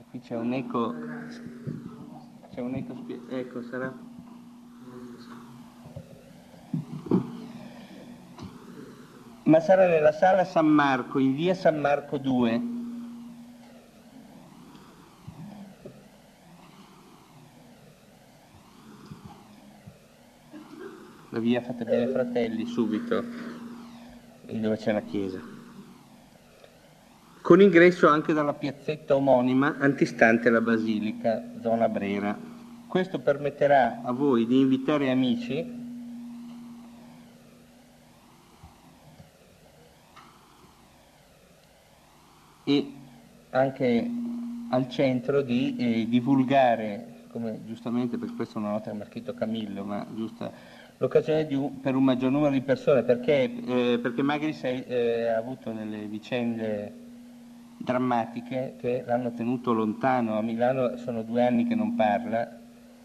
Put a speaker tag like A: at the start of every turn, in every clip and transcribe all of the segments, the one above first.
A: Qui c'è un eco, ecco, sarà... Ma sarà nella sala San Marco, in via San Marco 2. La via Fate Bene Fratelli, subito, lì dove c'è la chiesa. Con ingresso anche dalla piazzetta omonima antistante la basilica, zona Brera. Questo permetterà a voi di invitare amici e anche al centro di divulgare, come giustamente, perché questa è una nota che mi ha scritto Camillo, ma giusta, l'occasione per un maggior numero di persone, perché magari ha avuto delle vicende drammatiche che l'hanno tenuto lontano. A Milano sono 2 anni che non parla,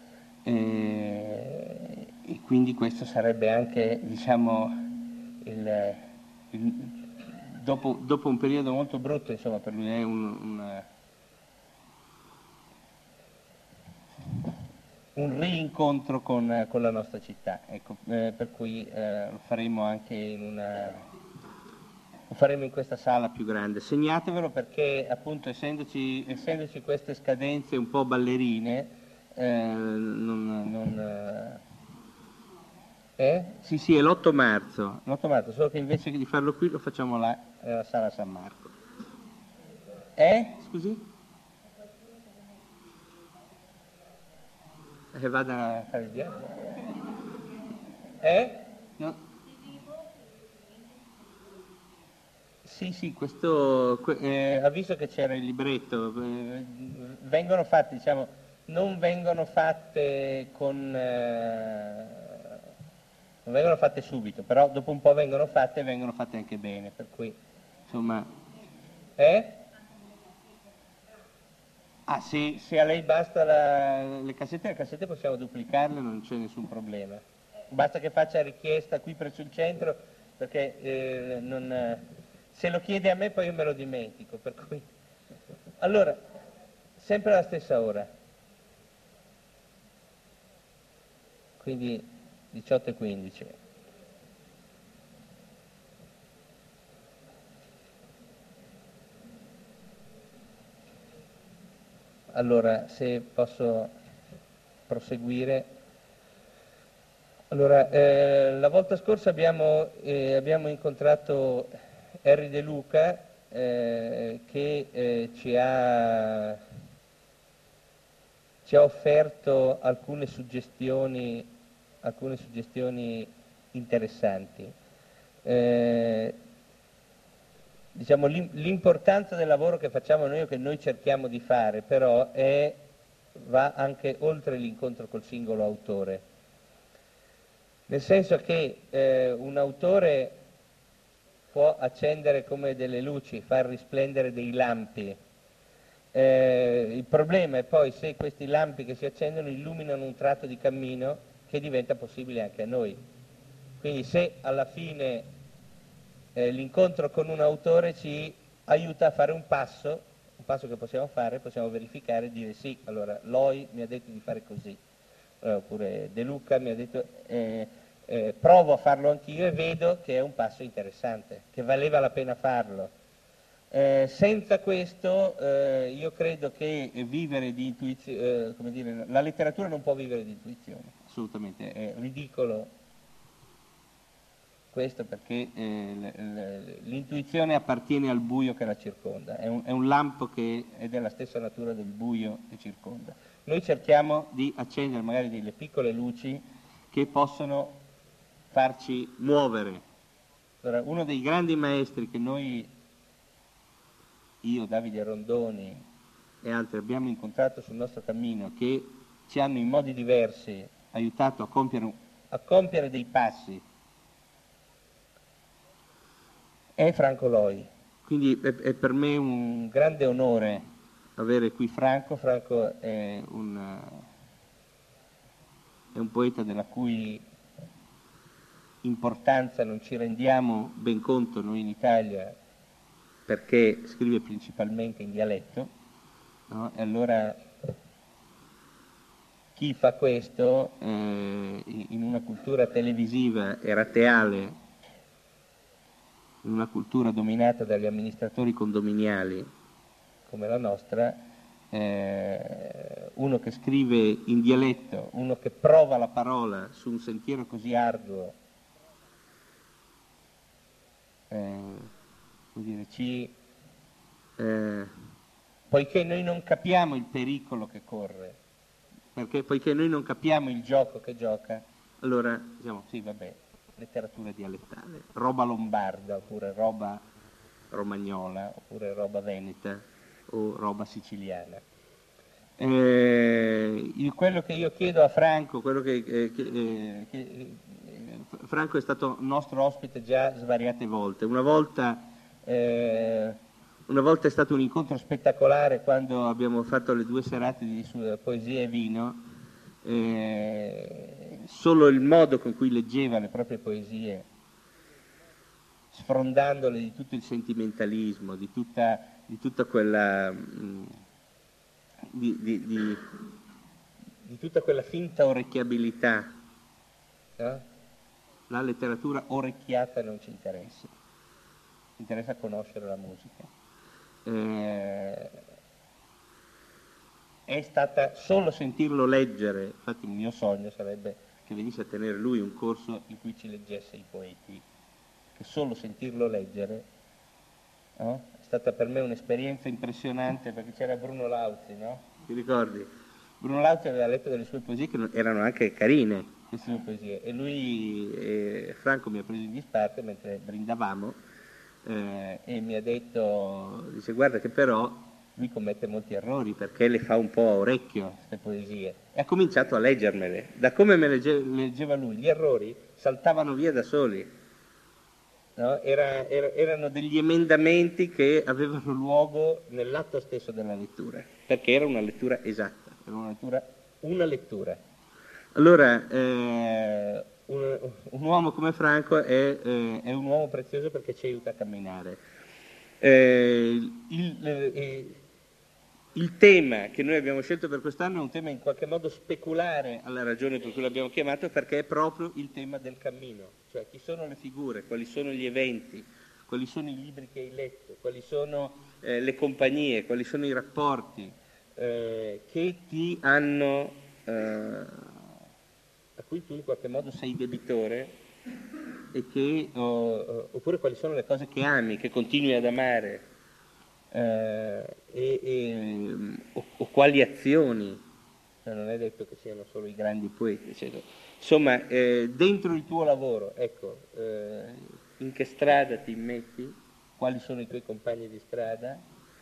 A: e quindi questo sarebbe anche, diciamo, dopo un periodo molto brutto, insomma, per lui è un rincontro con la nostra città, ecco, per cui lo faremo anche lo faremo in questa sala più grande. Segnatevelo perché appunto essendoci queste scadenze un po' ballerine, Sì, è l'8 marzo, solo che invece di farlo qui lo facciamo là, alla sala San Marco. Scusi? Che vada a fare il viaggio? No. Sì, questo, avviso che c'era il libretto, vengono fatte, diciamo, non vengono fatte non vengono fatte subito, però dopo un po' vengono fatte e vengono fatte anche bene, per cui, insomma, Ah, se a lei basta le cassette possiamo duplicarle, non c'è nessun problema. Basta che faccia richiesta qui presso il centro, perché se lo chiede a me poi io me lo dimentico, per cui... Allora, sempre alla stessa ora, quindi 18:15. Allora, se posso proseguire. Allora, la volta scorsa abbiamo incontrato Harry De Luca, che ci ha offerto alcune suggestioni interessanti. Diciamo, l'importanza del lavoro che facciamo noi o che noi cerchiamo di fare però va anche oltre l'incontro col singolo autore, nel senso che un autore può accendere come delle luci, far risplendere dei lampi. Il problema è poi se questi lampi che si accendono illuminano un tratto di cammino che diventa possibile anche a noi. Quindi se alla fine l'incontro con un autore ci aiuta a fare un passo che possiamo fare, possiamo verificare e dire sì, allora Loi mi ha detto di fare così, oppure De Luca mi ha detto, provo a farlo anch'io e vedo che è un passo interessante, che valeva la pena farlo. Senza questo io credo che vivere di intuizione, come dire, la letteratura non può vivere di intuizione, assolutamente, è ridicolo questo perché l'intuizione appartiene al buio che la circonda, è un lampo che è della stessa natura del buio che circonda. Noi cerchiamo di accendere magari delle piccole luci che possono farci muovere. Allora, uno dei grandi maestri che io, Davide Rondoni e altri abbiamo incontrato sul nostro cammino, che ci hanno in modi diversi aiutato a compiere dei passi, è Franco Loi. Quindi è per me un grande onore avere qui Franco. Franco è un poeta della cui importanza non ci rendiamo ben conto noi in Italia, perché scrive principalmente in dialetto, no? E allora chi fa questo in una cultura televisiva e rateale, in una cultura dominata dagli amministratori condominiali come la nostra, uno che scrive in dialetto, uno che prova la parola su un sentiero così arduo, come dire, poiché noi non capiamo il pericolo che corre, perché poiché noi non capiamo il gioco che gioca, allora diciamo sì, vabbè, letteratura dialettale, roba lombarda, oppure roba romagnola, oppure roba veneta, o roba siciliana. Quello che io chiedo a Franco, Franco è stato nostro ospite già svariate volte, una volta è stato un incontro spettacolare quando abbiamo fatto le 2 serate di poesia e vino, solo il modo con cui leggeva le proprie poesie, sfrondandole di tutto il sentimentalismo, di tutta quella di tutta quella finta orecchiabilità, no? La letteratura orecchiata non ci interessa, ci interessa conoscere la musica. È stata solo sentirlo leggere, infatti il mio sogno sarebbe che venisse a tenere lui un corso in cui ci leggesse i poeti, che solo sentirlo leggere, no? È stata per me un'esperienza impressionante, perché c'era Bruno Lauzi, no? Ti ricordi? Bruno Lauzi aveva letto delle sue poesie che erano anche carine, queste sue poesie, e lui, Franco mi ha preso in disparte mentre brindavamo e mi ha detto, dice guarda che però lui commette molti errori perché le fa un po' a orecchio queste poesie, e ha cominciato a leggermele. Da come leggeva lui, gli errori saltavano via da soli. No? Erano degli emendamenti che avevano luogo nell'atto stesso della lettura, perché era una lettura esatta, era una lettura. Allora, un uomo come Franco è un uomo prezioso perché ci aiuta a camminare. Il tema che noi abbiamo scelto per quest'anno è un tema in qualche modo speculare alla ragione per cui l'abbiamo chiamato, perché è proprio il tema del cammino, cioè chi sono le figure, quali sono gli eventi, quali sono i libri che hai letto, quali sono le compagnie, quali sono i rapporti che ti hanno, a cui tu in qualche modo sei debitore, e che, oppure quali sono le cose che ami, che continui ad amare. O quali azioni, non è detto che siano solo i grandi poeti, eccetera. Insomma, dentro il tuo lavoro, ecco, in che strada ti metti, quali sono i tuoi compagni di strada?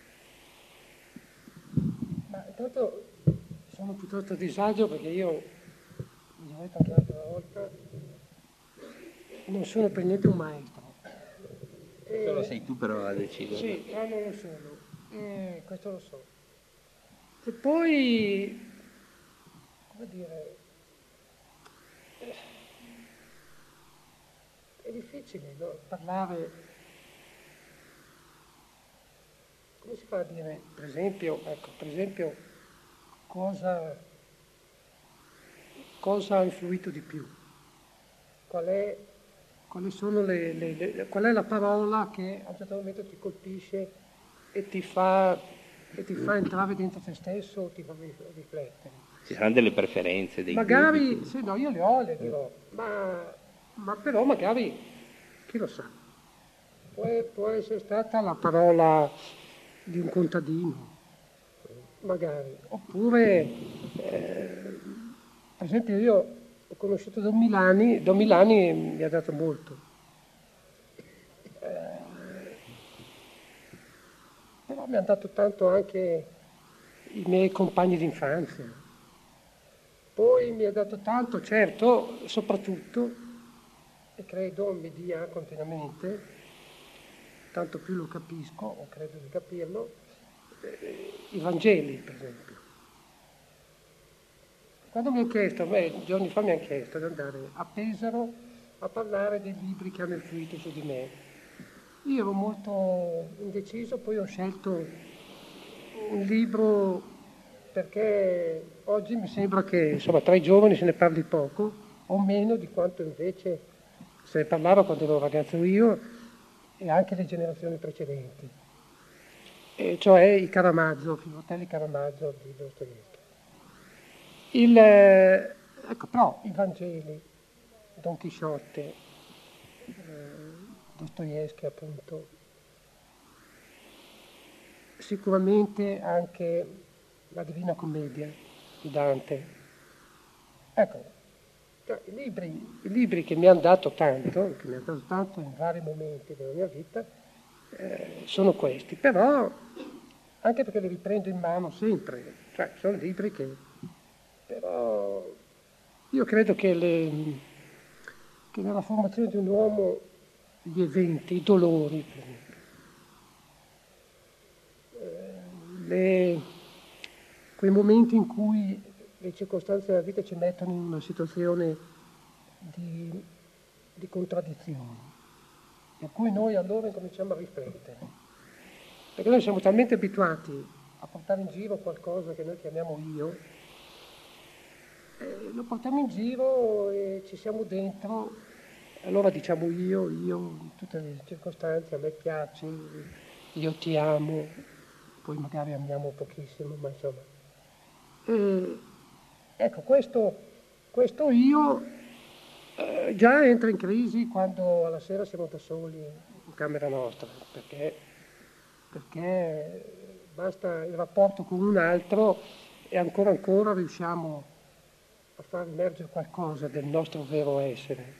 B: Ma intanto sono piuttosto a disagio perché io, vi ho detto anche l'altra volta, non sono per niente un maestro.
A: Solo sei tu però a decidere.
B: Sì, però non lo sono, questo lo so. E poi, come dire, è difficile, no? Parlare, come si fa a dire, per esempio, cosa ha influito di più? Quali sono qual è la parola che a un certo momento ti colpisce e ti fa entrare dentro te stesso, ti fa riflettere?
A: Ci saranno delle preferenze, dei
B: Magari,
A: gusti.
B: sì, no, io le dirò, ma però magari, chi lo sa, può essere stata la parola di un contadino, magari, oppure, per esempio io ho conosciuto Don Milani mi ha dato molto, però mi hanno dato tanto anche i miei compagni d'infanzia. Poi mi ha dato tanto, certo, soprattutto, e credo mi dia continuamente, tanto più lo capisco, o credo di capirlo, i Vangeli, per esempio. Quando mi hanno chiesto, giorni fa mi hanno chiesto di andare a Pesaro a parlare dei libri che hanno influito su di me. Io ero molto indeciso, poi ho scelto un libro, perché oggi mi sembra che insomma, tra i giovani se ne parli poco, o meno di quanto invece se ne parlava quando ero ragazzo io e anche le generazioni precedenti, e cioè i Karamazov, i fratelli Karamazov di Dostoevskij. Ecco, però i Vangeli, Don Chisciotte, Dostoevskij appunto, sicuramente anche la Divina Commedia di Dante. Ecco, cioè, i libri che mi hanno dato tanto in vari momenti della mia vita, sono questi, però anche perché li riprendo in mano sempre, cioè sono libri che però io credo che nella formazione di un uomo gli eventi, i dolori, per esempio, quei momenti in cui le circostanze della vita ci mettono in una situazione di contraddizione, per cui noi allora incominciamo a riflettere, perché noi siamo talmente abituati a portare in giro qualcosa che noi chiamiamo io, lo portiamo in giro e ci siamo dentro, allora diciamo io, in tutte le circostanze, a me piaci, io ti amo, poi magari amiamo pochissimo, ma insomma. Ecco, questo io già entra in crisi quando alla sera siamo da soli in camera nostra, perché basta il rapporto con un altro e ancora riusciamo a far emergere qualcosa del nostro vero essere.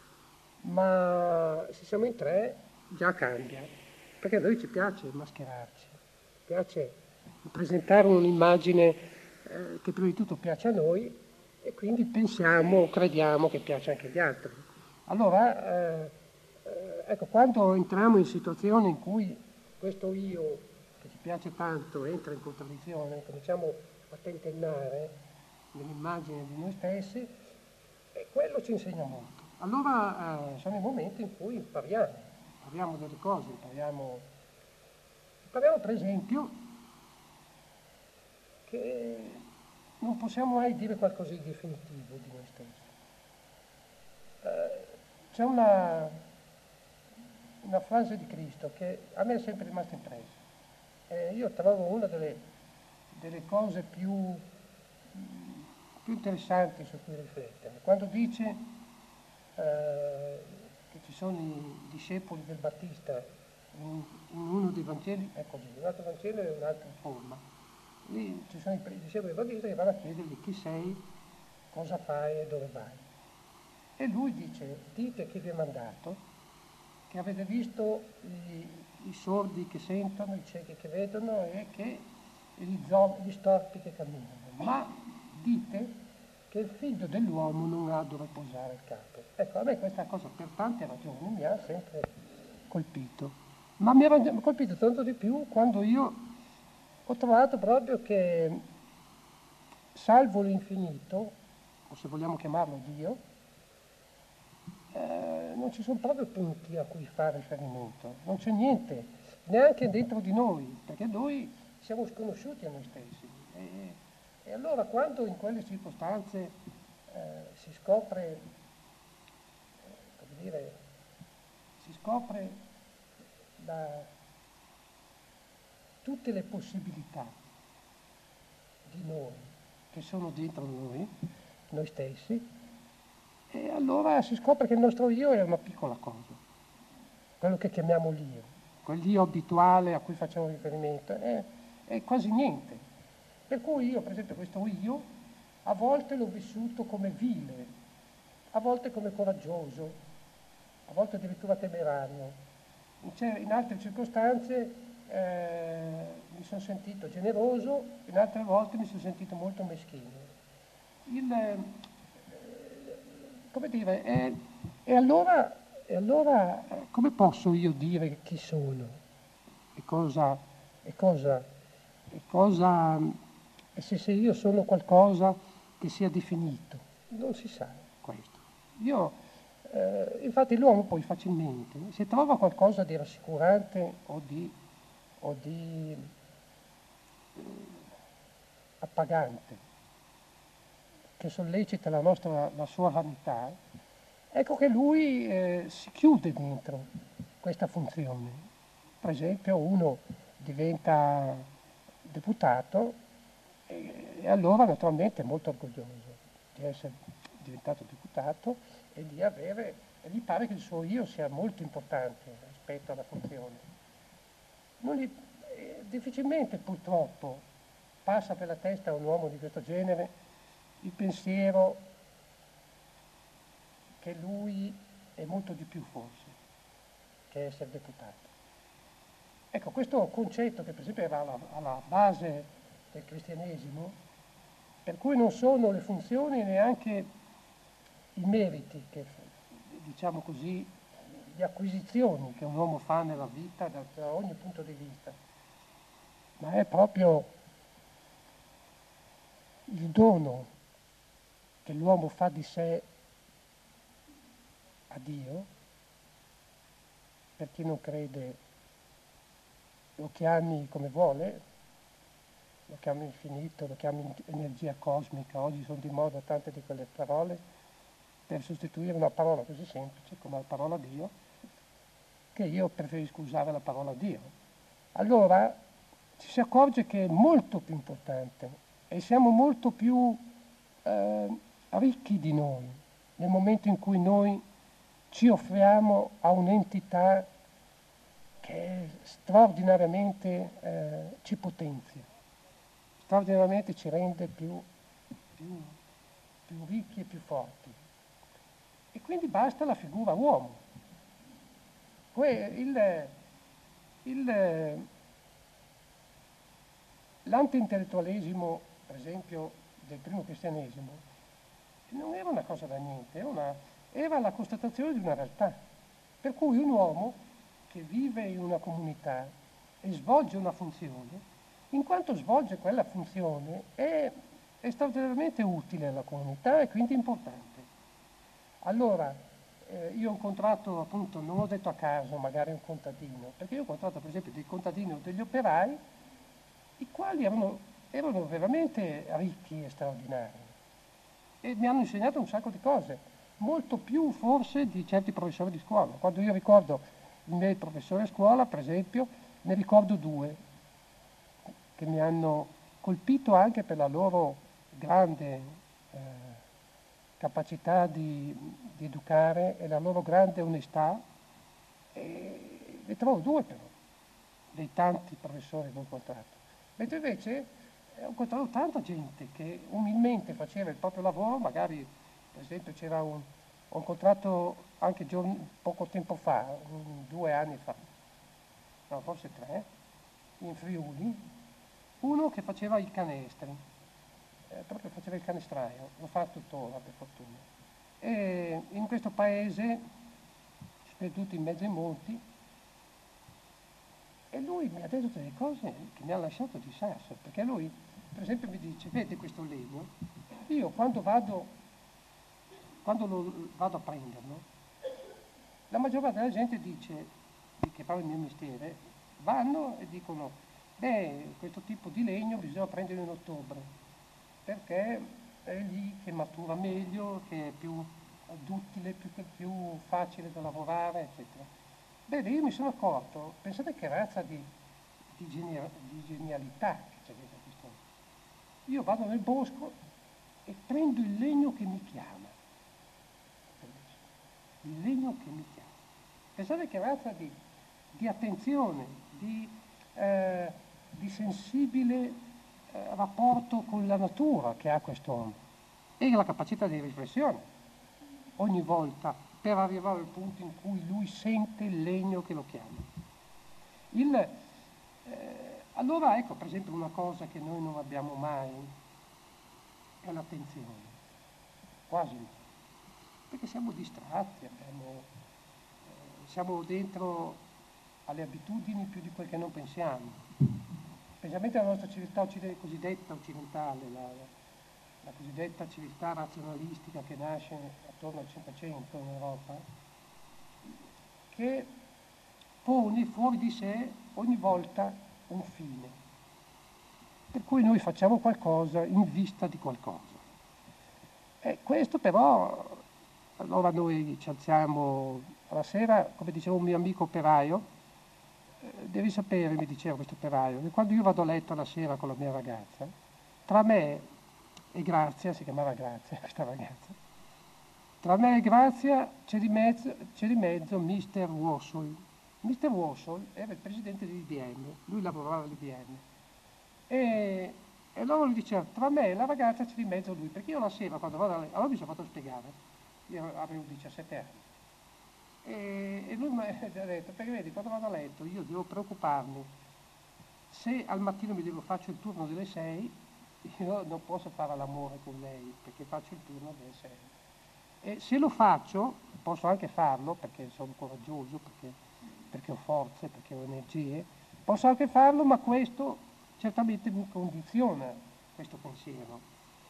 B: Ma se siamo in tre già cambia, perché a noi ci piace mascherarci, ci piace presentare un'immagine che prima di tutto piace a noi e quindi pensiamo, crediamo che piace anche agli altri. Allora, ecco, quando entriamo in situazioni in cui questo io che ci piace tanto entra in contraddizione, cominciamo a tentennare nell'immagine di noi stessi, e quello ci insegna molto. Allora sono i momenti in cui impariamo delle cose, impariamo per esempio che non possiamo mai dire qualcosa di definitivo di noi stessi. C'è una frase di Cristo che a me è sempre rimasta impressa. Io trovo una delle cose più interessanti su cui riflettere. Quando dice che ci sono i discepoli del Battista in uno dei Vangeli, è così, in un altro Vangelo è un'altra forma. Lì ci sono i discepoli del Battista che vanno a chiedergli chi sei, cosa fai e dove vai. E lui dice, dite chi vi ha mandato, che avete visto i sordi che sentono, i ciechi che vedono e gli storpi che camminano, ma dite che il figlio dell'uomo non ha dove posare il capo. Ecco, a me questa cosa per tante ragioni mi ha sempre colpito, ma mi ha colpito tanto di più quando io ho trovato proprio che, salvo l'infinito, o se vogliamo chiamarlo Dio, non ci sono proprio punti a cui fare riferimento, non c'è niente, neanche dentro di noi, perché noi siamo sconosciuti a noi stessi. E allora quando in quelle circostanze si scopre, come dire, tutte le possibilità di noi che sono dentro noi stessi, e allora si scopre che il nostro io è una piccola cosa, quello che chiamiamo l'io, quell'io abituale a cui facciamo riferimento, è quasi niente. Per cui io, per esempio, questo io, a volte l'ho vissuto come vile, a volte come coraggioso, a volte addirittura temerario. In altre circostanze mi sono sentito generoso, in altre volte mi sono sentito molto meschino. Come dire, e allora come posso io dire chi sono? E se io sono qualcosa che sia definito? Non si sa questo. Infatti l'uomo poi facilmente, se trova qualcosa di rassicurante o di appagante che sollecita la sua vanità, ecco che lui si chiude dentro questa funzione. Per esempio uno diventa deputato e allora naturalmente è molto orgoglioso di essere diventato deputato e e gli pare che il suo io sia molto importante rispetto alla funzione. Difficilmente purtroppo passa per la testa a un uomo di questo genere il pensiero che lui è molto di più forse che essere deputato. Ecco, questo concetto che per esempio era alla base del cristianesimo, per cui non sono le funzioni neanche i meriti, diciamo così, le acquisizioni che un uomo fa nella vita da ogni punto di vista, ma è proprio il dono che l'uomo fa di sé a Dio. Per chi non crede lo chiami come vuole, lo chiami infinito, lo chiami energia cosmica, oggi sono di moda tante di quelle parole per sostituire una parola così semplice come la parola Dio, che io preferisco usare la parola Dio. Allora ci si accorge che è molto più importante e siamo molto più ricchi di noi nel momento in cui noi ci offriamo a un'entità che straordinariamente ci potenzia, straordinariamente ci rende più ricchi e più forti. E quindi basta la figura uomo. L'anti-intellettualesimo, per esempio, del primo cristianesimo, non era una cosa da niente, era la constatazione di una realtà. Per cui un uomo che vive in una comunità e svolge una funzione, in quanto svolge quella funzione, è straordinariamente utile alla comunità e quindi importante. Allora, io ho incontrato appunto, non ho detto a caso magari un contadino, perché io ho incontrato per esempio dei contadini o degli operai, i quali erano veramente ricchi e straordinari e mi hanno insegnato un sacco di cose, molto più forse di certi professori di scuola. Quando io ricordo i miei professori a scuola, per esempio, ne ricordo due che mi hanno colpito anche per la loro grande capacità di educare e la loro grande onestà. E ne trovo due però, dei tanti professori che ho incontrato. Mentre invece ho incontrato tanta gente che umilmente faceva il proprio lavoro, magari per esempio ho incontrato anche poco tempo fa, 2 anni fa, no forse 3, in Friuli, uno che faceva i canestri, proprio faceva il canestraio, lo fa tuttora per fortuna. E in questo paese, sperduto in mezzo ai monti, e lui mi ha detto delle cose che mi hanno lasciato di sasso, perché lui, per esempio, mi dice, vede questo legno, io quando vado a prenderlo, la maggior parte della gente dice, che fa il mio mestiere, vanno e dicono, beh, questo tipo di legno bisogna prenderlo in ottobre, perché è lì che matura meglio, che è più duttile, più facile da lavorare, eccetera. Bene, io mi sono accorto, pensate che razza di genialità che c'è dentro questo. Io vado nel bosco e prendo il legno che mi chiama. Il legno che mi chiama. Pensate che razza di attenzione, di sensibile rapporto con la natura che ha quest'uomo e la capacità di riflessione ogni volta per arrivare al punto in cui lui sente il legno che lo chiama. Allora ecco per esempio una cosa che noi non abbiamo mai è l'attenzione, quasi mai, perché siamo distratti, siamo dentro alle abitudini più di quel che non pensiamo. Specialmente la nostra civiltà cosiddetta occidentale, la cosiddetta civiltà razionalistica che nasce attorno al 500 in Europa, che pone fuori di sé ogni volta un fine. per cui noi facciamo qualcosa in vista di qualcosa. E questo però, allora noi ci alziamo alla sera, come diceva un mio amico operaio, devi sapere, mi diceva questo operaio, che quando io vado a letto la sera con la mia ragazza, tra me e Grazia, si chiamava Grazia questa ragazza, tra me e Grazia c'è di mezzo Mr. Warsol. Mr. Warsol era il presidente dell'IBM, lui lavorava all'IBM. E allora lui diceva, tra me e la ragazza c'è di mezzo lui, perché io la sera quando vado a letto, allora mi sono fatto spiegare, io avevo 17 anni, e lui mi ha detto, perché vedi, quando vado a letto io devo preoccuparmi, se al mattino faccio il turno delle 6, io non posso fare l'amore con lei, perché faccio il turno delle 6. E se lo faccio, posso anche farlo, perché sono coraggioso, perché ho forze, perché ho energie, posso anche farlo, ma questo certamente mi condiziona, questo pensiero.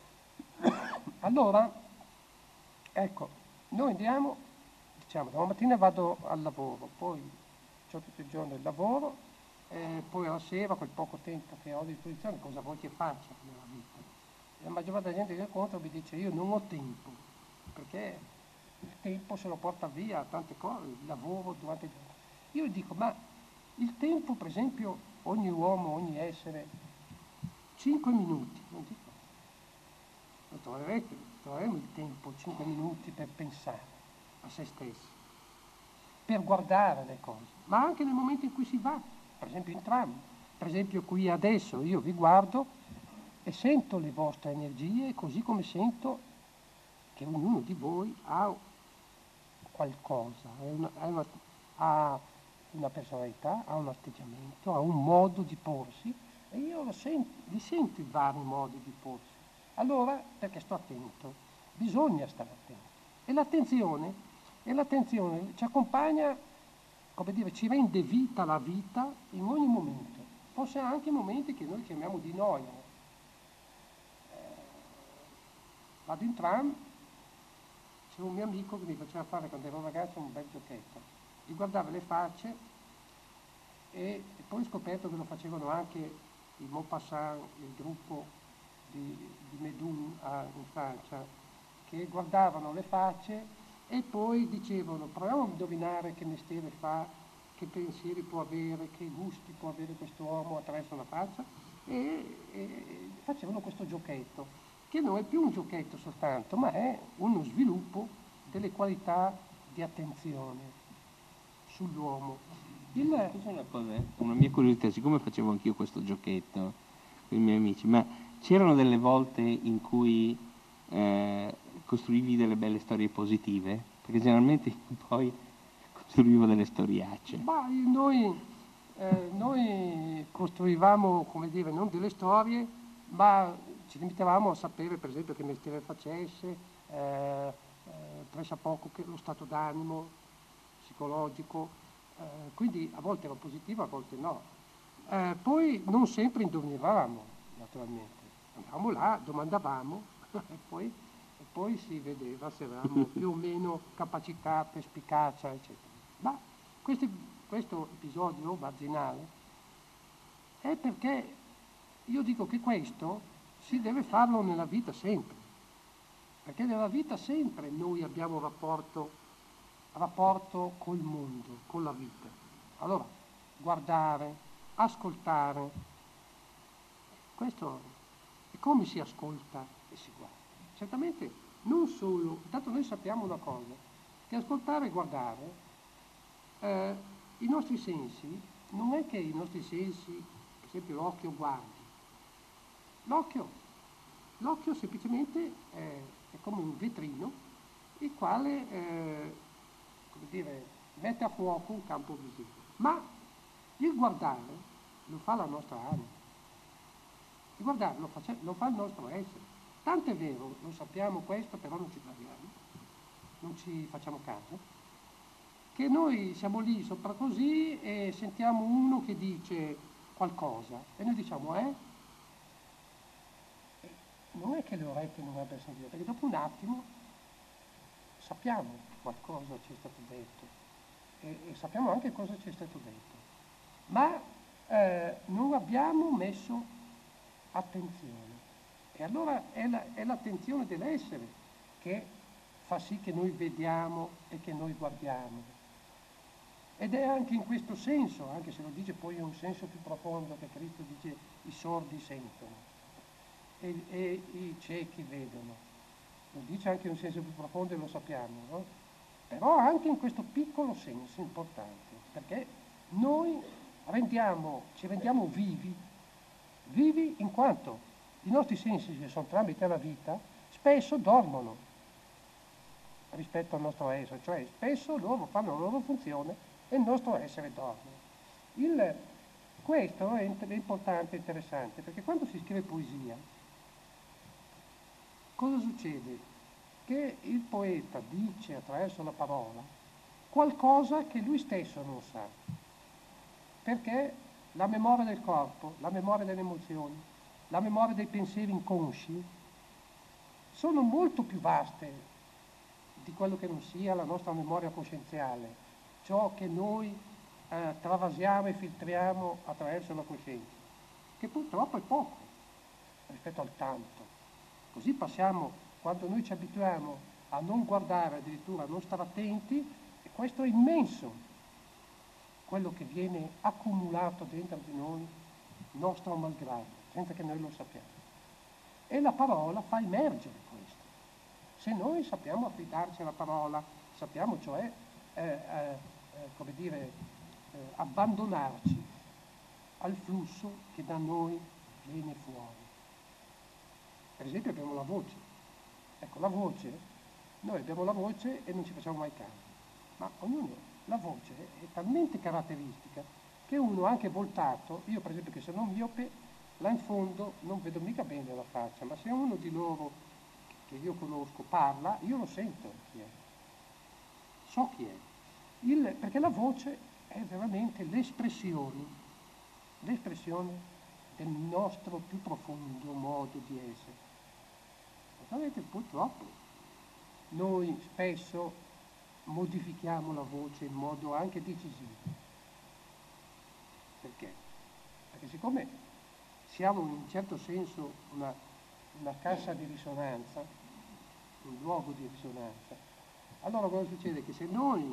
B: Allora, ecco, noi andiamo, diciamo, da mattina vado al lavoro, poi ho tutto il giorno il lavoro, poi alla sera, quel poco tempo che ho a disposizione, cosa vuoi che faccia nella vita? La maggior parte della gente che incontro mi dice io non ho tempo, perché il tempo se lo porta via tante cose, il lavoro durante il giorno. Io dico, ma il tempo, per esempio, ogni uomo, ogni essere, 5 minuti, non dico, lo troveremo il tempo, 5 minuti per pensare a se stessi, per guardare le cose, ma anche nel momento in cui si va, per esempio in tram, per esempio qui adesso io vi guardo e sento le vostre energie, così come sento che ognuno di voi ha qualcosa, ha una personalità, ha un atteggiamento, ha un modo di porsi e io li sento i vari modi di porsi. Allora, perché sto attento, bisogna stare attenti. E l'attenzione ci accompagna, come dire, ci rende vita la vita in ogni momento, forse anche in momenti che noi chiamiamo di noia. Vado in tram, c'è un mio amico che mi faceva fare quando ero ragazzo un bel giochetto, di guardare le facce e poi ho scoperto che lo facevano anche i Maupassant, il gruppo di Medun in Francia, che guardavano le facce e poi dicevano proviamo a indovinare che mestiere fa, che pensieri può avere, che gusti può avere questo uomo attraverso la faccia e facevano questo giochetto che non è più un giochetto soltanto, ma è uno sviluppo delle qualità di attenzione sull'uomo.
A: Scusa una cosa, una mia curiosità, siccome facevo anch'io questo giochetto con i miei amici, ma c'erano delle volte in cui costruivi delle belle storie positive? Perché generalmente poi costruivo delle storiacce.
B: Ma noi costruivamo, come dire, non delle storie, ma ci limitavamo a sapere, per esempio, che mestiere facesse, pressappoco che lo stato d'animo psicologico, quindi a volte era positivo, a volte no. Poi non sempre indovinavamo, naturalmente. Andavamo là, domandavamo e poi si vedeva se avevamo più o meno capacità, perspicacia, eccetera. Ma questo episodio marginale è perché io dico che questo si deve farlo nella vita sempre, perché nella vita sempre noi abbiamo rapporto col mondo, con la vita. Allora, guardare, ascoltare, questo è come si ascolta e si guarda. Certamente non solo, intanto noi sappiamo una cosa, che ascoltare e guardare, i nostri sensi, non è che i nostri sensi, per esempio l'occhio guardi, l'occhio semplicemente è come un vetrino il quale come dire, mette a fuoco un campo visivo, ma il guardare lo fa la nostra anima, il guardare lo fa il nostro essere, tanto è vero, lo sappiamo questo, però non ci parliamo, non ci facciamo caso, che noi siamo lì sopra così e sentiamo uno che dice qualcosa e noi diciamo non è che le orecchie non abbiano sentito, perché dopo un attimo sappiamo qualcosa ci è stato detto e sappiamo anche cosa ci è stato detto, ma non abbiamo messo attenzione. E allora è l'attenzione dell'essere che fa sì che noi vediamo e che noi guardiamo. Ed è anche in questo senso, anche se lo dice poi in un senso più profondo, che Cristo dice i sordi sentono e i ciechi vedono. Lo dice anche in un senso più profondo e lo sappiamo, no? Però anche in questo piccolo senso importante, perché noi ci rendiamo vivi in quanto i nostri sensi, che sono tramite la vita, spesso dormono rispetto al nostro essere, cioè spesso loro fanno la loro funzione e il nostro essere dorme. Questo è importante e interessante, perché quando si scrive poesia, cosa succede? Che il poeta dice attraverso la parola qualcosa che lui stesso non sa, perché la memoria del corpo, la memoria delle emozioni, la memoria dei pensieri inconsci sono molto più vaste di quello che non sia la nostra memoria coscienziale, ciò che noi travasiamo e filtriamo attraverso la coscienza, che purtroppo è poco rispetto al tanto. Così passiamo, quando noi ci abituiamo a non guardare, addirittura a non stare attenti, e questo è immenso, quello che viene accumulato dentro di noi, nostro malgrado, senza che noi lo sappiamo. E la parola fa emergere questo. Se noi sappiamo affidarci alla parola, sappiamo cioè, come dire, abbandonarci al flusso che da noi viene fuori. Per esempio abbiamo la voce. Ecco, la voce, noi abbiamo la voce e non ci facciamo mai caso, ma la voce è talmente caratteristica che uno anche voltato, io per esempio che sono miope, là in fondo non vedo mica bene la faccia, ma se uno di loro che io conosco parla, io lo sento chi è, so chi è, perché la voce è veramente l'espressione del nostro più profondo modo di essere. Naturalmente purtroppo noi spesso modifichiamo la voce in modo anche decisivo. Perché? Perché siccome siamo in un certo senso una cassa di risonanza, un luogo di risonanza, allora cosa succede? Che se noi,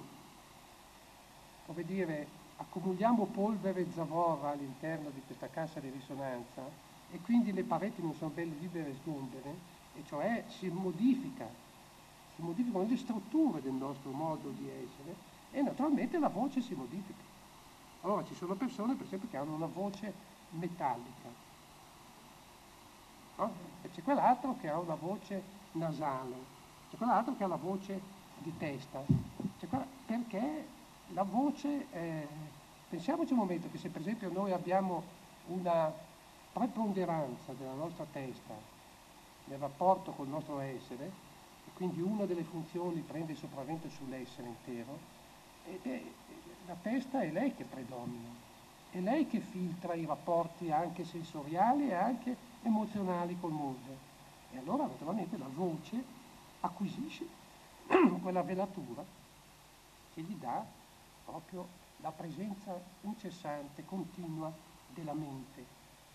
B: come dire, accumuliamo polvere e zavorra all'interno di questa cassa di risonanza e quindi le pareti non sono belle libere e sgombere, e cioè si modificano le strutture del nostro modo di essere e naturalmente la voce si modifica. Allora ci sono persone per esempio che hanno una voce metallica, no? E c'è quell'altro che ha una voce nasale, c'è quell'altro che ha la voce di testa, perché la voce, pensiamoci un momento che se per esempio noi abbiamo una preponderanza della nostra testa nel rapporto col nostro essere, e quindi una delle funzioni prende il sopravvento sull'essere intero, la testa è lei che predomina, è lei che filtra i rapporti anche sensoriali e anche emozionali col mondo. E allora naturalmente la voce acquisisce quella velatura che gli dà proprio la presenza incessante, continua della mente.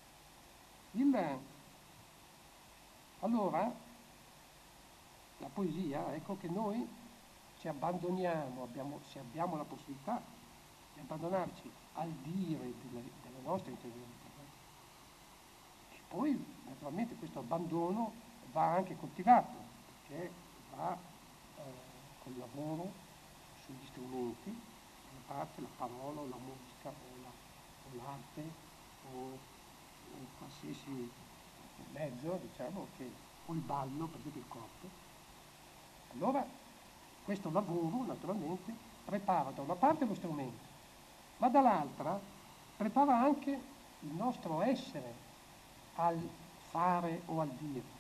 B: Allora, la poesia, ecco che noi ci abbandoniamo, se abbiamo la possibilità di abbandonarci al dire della nostra interiorità. E poi, naturalmente, questo abbandono va anche coltivato, perché va col lavoro sugli strumenti, da una parte la parola o la musica o l'arte o qualsiasi mezzo, diciamo, o il ballo, per esempio il corpo. Allora questo lavoro naturalmente prepara da una parte lo strumento, ma dall'altra prepara anche il nostro essere al fare o al dire.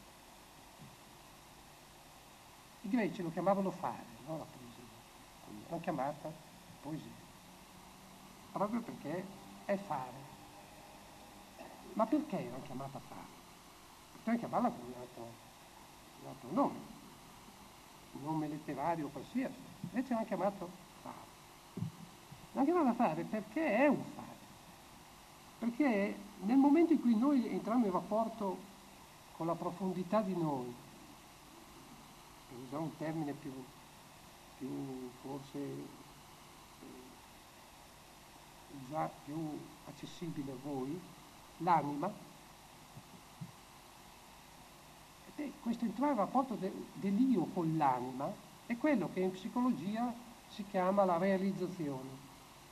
B: I greci lo chiamavano fare, no? La poesia. L'hanno chiamata poesia, proprio perché è fare. Ma perché l'hanno chiamata fare? Potrei chiamarla con un altro nome, un nome letterario qualsiasi, invece l'hanno chiamato fare. L'hanno chiamata fare perché è un fare. Perché nel momento in cui noi entriamo in rapporto con la profondità di noi, per usare un termine più forse più accessibile a voi, l'anima, questo entrare in rapporto dell'io con l'anima è quello che in psicologia si chiama la realizzazione.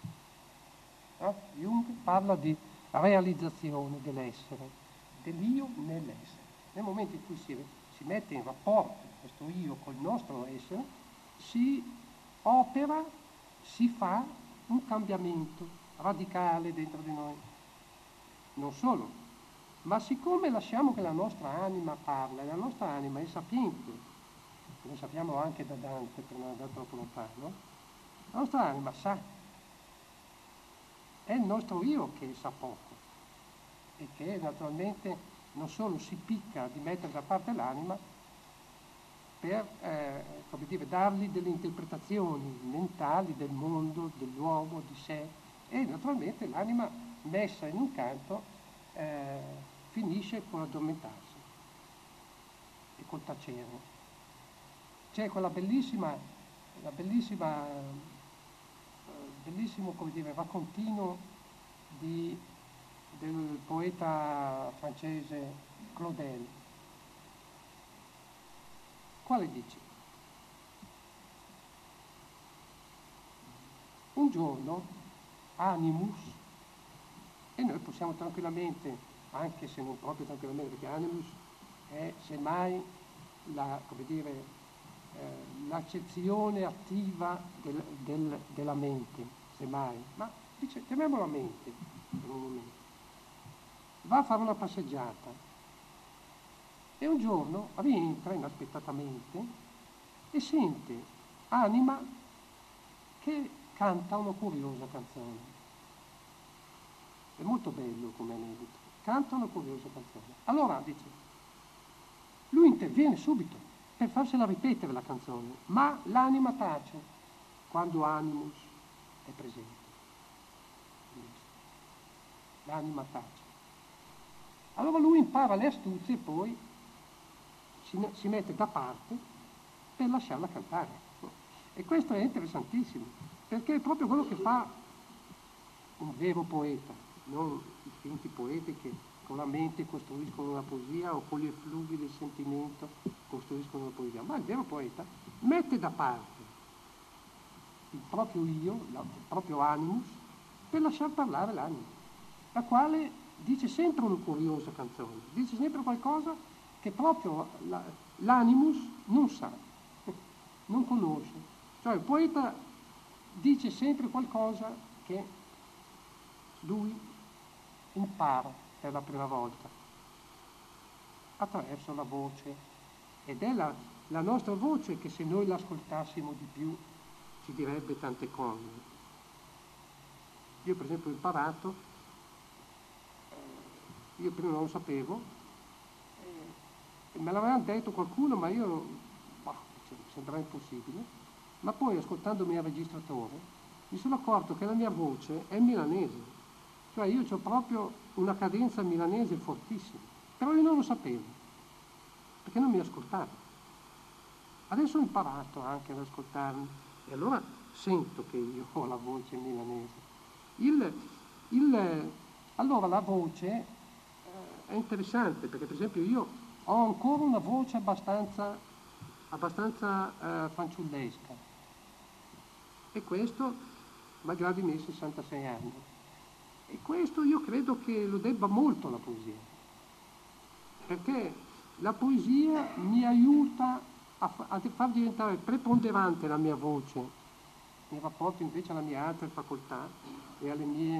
B: Jung parla di realizzazione dell'essere, dell'io nell'essere. Nel momento in cui si mette in rapporto questo io col nostro essere, si opera, si fa un cambiamento radicale dentro di noi. Non solo, ma siccome lasciamo che la nostra anima parla, e la nostra anima è sapiente, lo sappiamo anche da Dante, per non andare troppo lontano, la nostra anima sa, è il nostro io che sa poco e che naturalmente non solo si picca di mettere da parte l'anima per come dire, dargli delle interpretazioni mentali del mondo, dell'uomo, di sé, e naturalmente l'anima messa in un canto finisce con l'addormentarsi e col tacere. C'è bellissimo come dire, raccontino del poeta francese Claudel, quale dice: un giorno Animus, e noi possiamo tranquillamente, anche se non proprio tranquillamente, perché Animus è semmai l'accezione attiva della mente, semmai, ma chiamiamola mente per un momento. Va a fare una passeggiata e un giorno rientra inaspettatamente e sente Anima che canta una curiosa canzone. È molto bello come aneddoto. Canta una curiosa canzone. Allora dice, lui interviene subito per farsela ripetere la canzone, ma l'anima tace quando Animus è presente. L'anima tace. Allora lui impara le astuzie e poi si mette da parte per lasciarla cantare. E questo è interessantissimo, perché è proprio quello che fa un vero poeta, non i finti poeti che con la mente costruiscono una poesia o con gli effluvi del sentimento costruiscono una poesia, ma il vero poeta mette da parte il proprio io, il proprio animus, per lasciar parlare l'anima, la quale dice sempre una curiosa canzone, dice sempre qualcosa che proprio l'animus non sa, non conosce. Cioè il poeta dice sempre qualcosa che lui impara per la prima volta attraverso la voce, ed è la nostra voce che, se noi l'ascoltassimo di più, ci direbbe tante cose. Io per esempio ho imparato, io prima non lo sapevo, me l'aveva detto qualcuno, ma io mi sembrava impossibile, ma poi ascoltandomi al registratore mi sono accorto che la mia voce è milanese, cioè io ho proprio una cadenza milanese fortissima, però io non lo sapevo, perché non mi ascoltavo. Adesso ho imparato anche ad ascoltarmi e allora sento che io ho la voce milanese. Allora la voce è interessante, perché per esempio io ho ancora una voce abbastanza fanciullesca, e questo malgrado i miei 66 anni. E questo io credo che lo debba molto alla poesia, perché la poesia mi aiuta a far diventare preponderante la mia voce in rapporto invece alla mia altre facoltà e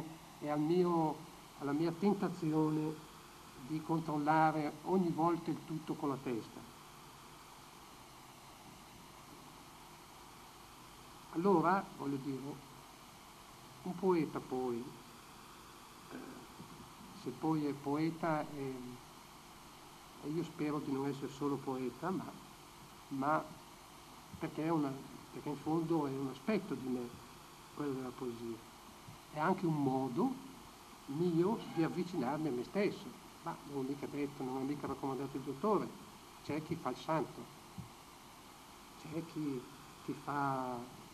B: alla mia tentazione di controllare ogni volta il tutto con la testa. Allora, voglio dire, un poeta poi, se poi è poeta, e io spero di non essere solo poeta, ma perché in fondo è un aspetto di me, quello della poesia. È anche un modo mio di avvicinarmi a me stesso. Ma non ho mica detto, non ho mica raccomandato il dottore. C'è chi fa il santo, c'è chi fa,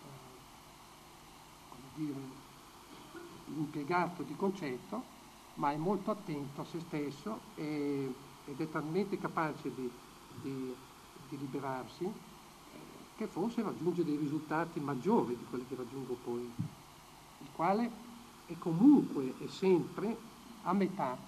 B: come dire, l'impiegato di concetto, ma è molto attento a se stesso ed è talmente capace di liberarsi che forse raggiunge dei risultati maggiori di quelli che raggiungo poi, il quale è comunque e sempre a metà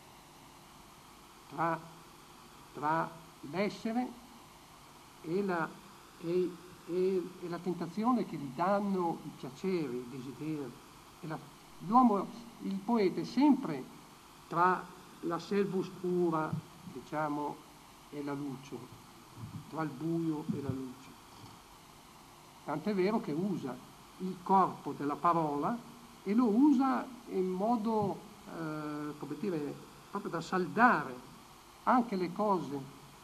B: tra l'essere e la tentazione che gli danno i piaceri, i desideri. L'uomo, il poeta è sempre tra la selva oscura, diciamo, e la luce, tra il buio e la luce. Tant'è vero che usa il corpo della parola e lo usa in modo, come dire, proprio da saldare anche le cose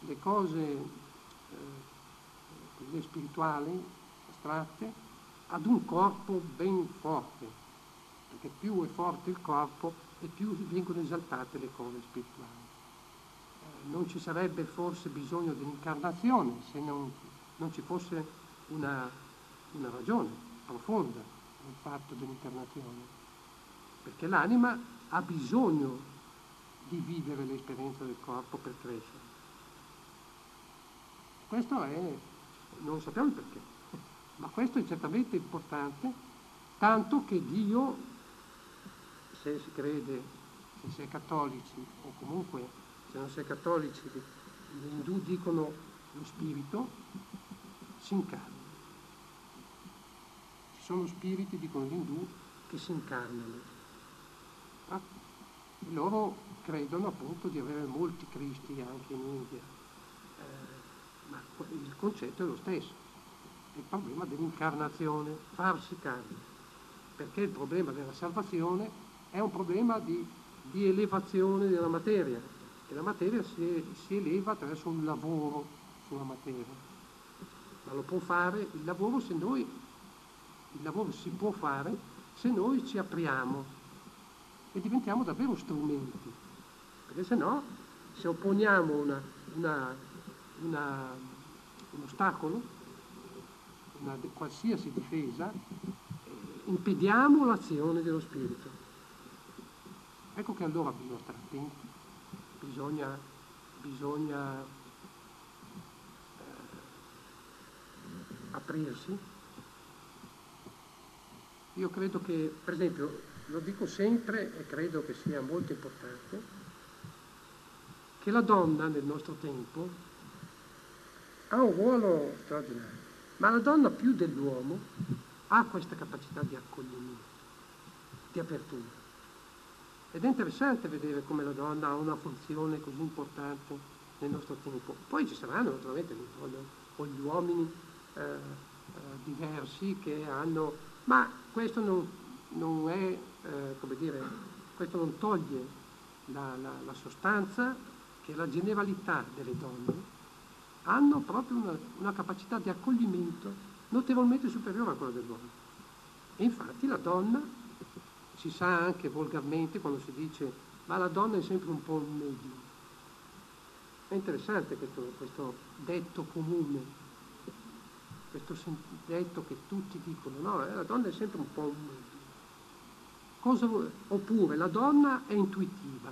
B: spirituali, astratte, ad un corpo ben forte, perché più è forte il corpo e più vengono esaltate le cose spirituali. Non ci sarebbe forse bisogno dell'incarnazione se non ci fosse una ragione profonda nel fatto dell'incarnazione, perché l'anima ha bisogno di vivere l'esperienza del corpo per crescere. Questo è, non sappiamo il perché, ma questo è certamente importante, tanto che Dio, se si crede, se si è cattolici, o comunque se non si è cattolici, gli indù dicono lo spirito, si incarna. Ci sono spiriti, dicono gli indù, che si incarnano. Loro credono appunto di avere molti Cristi anche in India, ma il concetto è lo stesso, è il problema dell'incarnazione, farsi carne, perché il problema della salvazione è un problema di elevazione della materia, e la materia si eleva attraverso un lavoro sulla materia, ma lo può fare il lavoro si può fare se noi ci apriamo e diventiamo davvero strumenti, perché se no, se opponiamo un ostacolo, una qualsiasi difesa, impediamo l'azione dello spirito. Ecco che allora bisogna stare attenti, bisogna aprirsi. Io credo che, per esempio, lo dico sempre e credo che sia molto importante, che la donna nel nostro tempo ha un ruolo straordinario, ma la donna più dell'uomo ha questa capacità di accoglimento, di apertura. Ed è interessante vedere come la donna ha una funzione così importante nel nostro tempo. Poi ci saranno naturalmente le donne o gli uomini diversi che hanno, ma questo non è, come dire, questo non toglie la sostanza che la generalità delle donne hanno proprio una capacità di accoglimento notevolmente superiore a quella dell'uomo. E infatti la donna, si sa anche volgarmente quando si dice ma la donna è sempre un po' un medium. È interessante questo detto comune, questo detto che tutti dicono, no, la donna è sempre un po' un medium. Oppure la donna è intuitiva.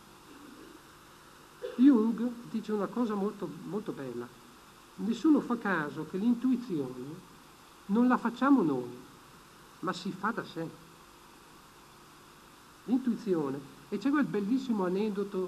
B: Jung dice una cosa molto, molto bella: nessuno fa caso che l'intuizione non la facciamo noi, ma si fa da sé. L'intuizione, e c'è quel bellissimo aneddoto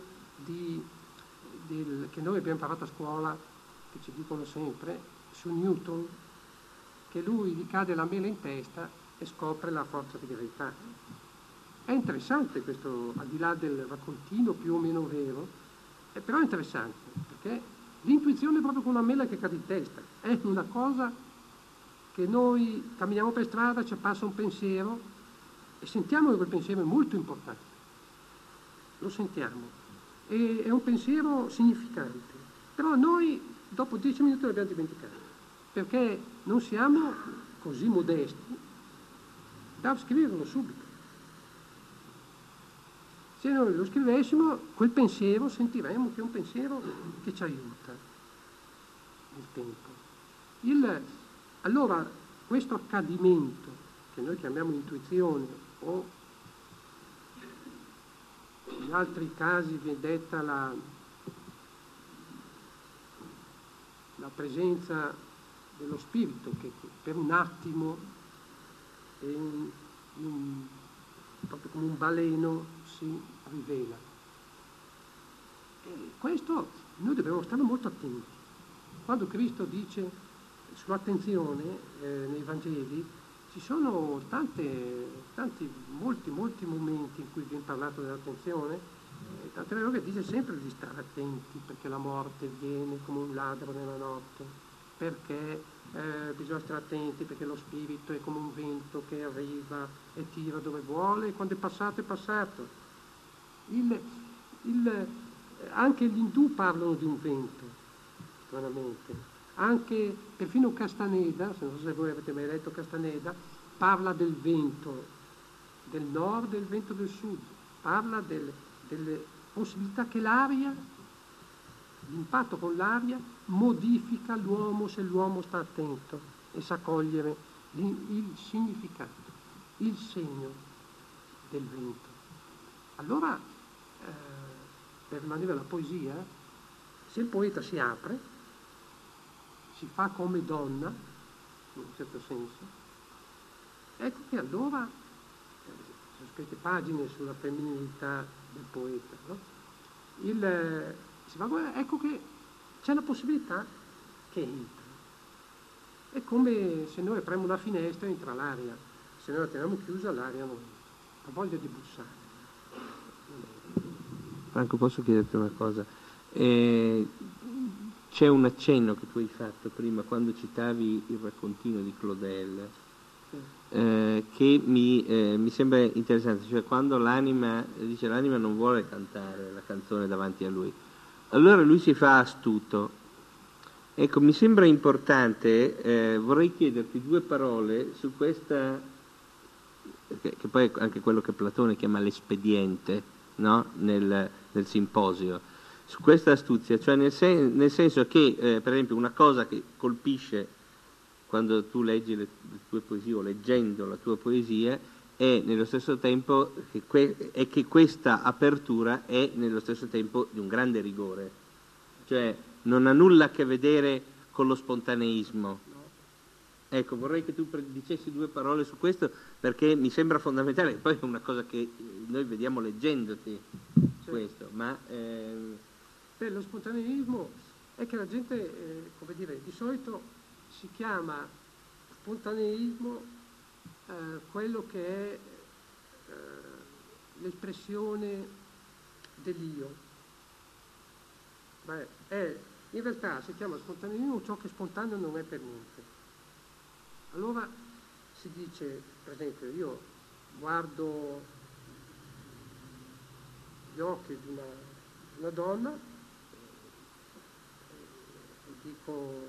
B: che noi abbiamo imparato a scuola, che ci dicono sempre, su Newton, che lui gli cade la mela in testa e scopre la forza di gravità. È interessante questo, al di là del raccontino più o meno vero, però è interessante, perché l'intuizione è proprio come una mela che cade in testa, è una cosa che noi camminiamo per strada, ci passa un pensiero e sentiamo che quel pensiero è molto importante, lo sentiamo, e è un pensiero significante, però noi dopo 10 minuti l'abbiamo dimenticato, perché non siamo così modesti da scriverlo subito. Se noi lo scrivessimo, quel pensiero sentiremmo che è un pensiero che ci aiuta nel tempo. Allora, questo accadimento, che noi chiamiamo intuizione, o in altri casi viene detta la presenza dello spirito che per un attimo, proprio come un baleno, si rivela. E questo noi dobbiamo stare molto attenti. Quando Cristo dice sull'attenzione nei Vangeli, ci sono molti momenti in cui viene parlato dell'attenzione, tante volte dice sempre di stare attenti perché la morte viene come un ladro nella notte, perché bisogna stare attenti perché lo spirito è come un vento che arriva e tira dove vuole, e quando è passato è passato. Anche gli indù parlano di un vento, stranamente. Anche perfino Castaneda, non so se voi avete mai letto Castaneda, parla del vento del nord e del vento del sud, parla delle possibilità che l'aria, l'impatto con l'aria, modifica l'uomo se l'uomo sta attento e sa cogliere il significato, il segno del vento. Allora, per rimanere alla poesia, se il poeta si apre, si fa come donna, in un certo senso, ecco che allora, sono scritte pagine sulla femminilità del poeta, no? Ecco che c'è la possibilità che entra. È come se noi apriamo una finestra e entra l'aria, se noi la teniamo chiusa l'aria non entra, ha voglia di bussare.
A: Franco, posso chiederti una cosa? C'è un accenno che tu hai fatto prima quando citavi il raccontino di Claudel, che mi sembra interessante, cioè quando l'anima non vuole cantare la canzone davanti a lui, allora lui si fa astuto. Ecco, mi sembra importante, vorrei chiederti due parole su questa, che poi è anche quello che Platone chiama l'espediente, no? nel Simposio, su questa astuzia, cioè nel senso che, per esempio, una cosa che colpisce quando tu leggi le tue poesie o leggendo la tua poesia è nello stesso tempo che questa apertura è nello stesso tempo di un grande rigore, cioè non ha nulla a che vedere con lo spontaneismo. Ecco, vorrei che tu dicessi due parole su questo perché mi sembra fondamentale, poi è una cosa che noi vediamo leggendoti, questo, ma...
B: Lo spontaneismo è che la gente, come dire, di solito si chiama spontaneismo quello che è l'espressione dell'io. In realtà si chiama spontaneismo ciò che spontaneo non è per niente. Allora si dice, per esempio, io guardo gli occhi di una donna, dico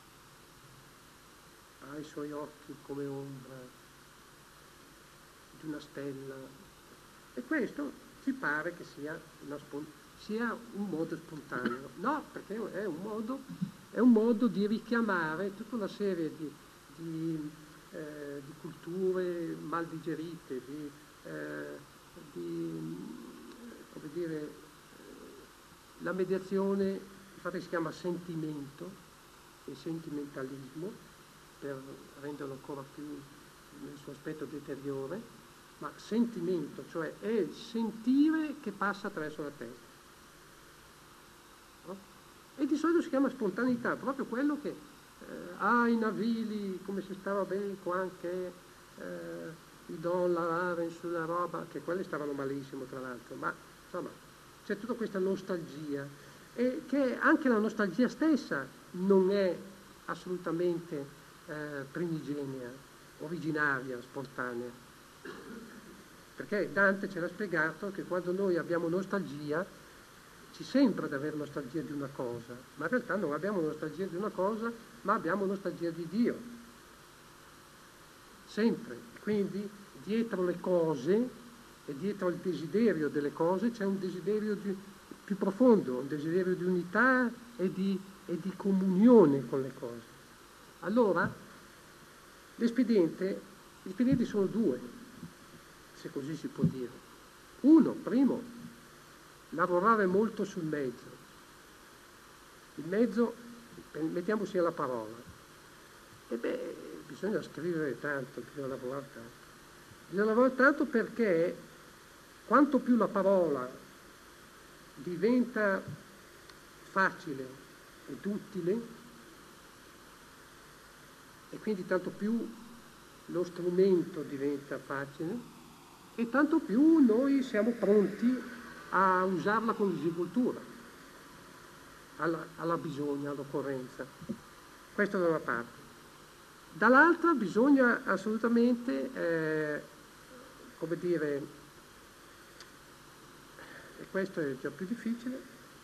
B: ha i suoi occhi come ombra di una stella, e questo ci pare che sia un modo spontaneo. No, perché è un modo di richiamare tutta una serie di culture mal digerite, come dire, la mediazione. Infatti si chiama sentimento e sentimentalismo per renderlo ancora più nel suo aspetto deteriore, ma sentimento, cioè è il sentire che passa attraverso la testa. No? E di solito si chiama spontaneità, proprio quello che i navili, come si stava bene qua anche i Don Lavaren sulla roba, che quelli stavano malissimo tra l'altro, ma insomma c'è tutta questa nostalgia. E che anche la nostalgia stessa non è assolutamente primigenia, originaria, spontanea. Perché Dante ce l'ha spiegato che quando noi abbiamo nostalgia ci sembra di avere nostalgia di una cosa, ma in realtà non abbiamo nostalgia di una cosa, ma abbiamo nostalgia di Dio. Sempre. Quindi dietro le cose e dietro al desiderio delle cose c'è un desiderio più profondo, un desiderio di unità e di comunione con le cose. Allora, gli espedienti sono due, se così si può dire. Uno, primo, lavorare molto sul mezzo. Il mezzo, mettiamo sia la parola. E beh, bisogna scrivere tanto, bisogna lavorare tanto. Bisogna lavorare tanto perché quanto più la parola diventa facile ed utile, e quindi tanto più lo strumento diventa facile, e tanto più noi siamo pronti a usarla con disinvoltura, alla bisogna, all'occorrenza. Questo da una parte. Dall'altra bisogna assolutamente, come dire, e questo è già più difficile,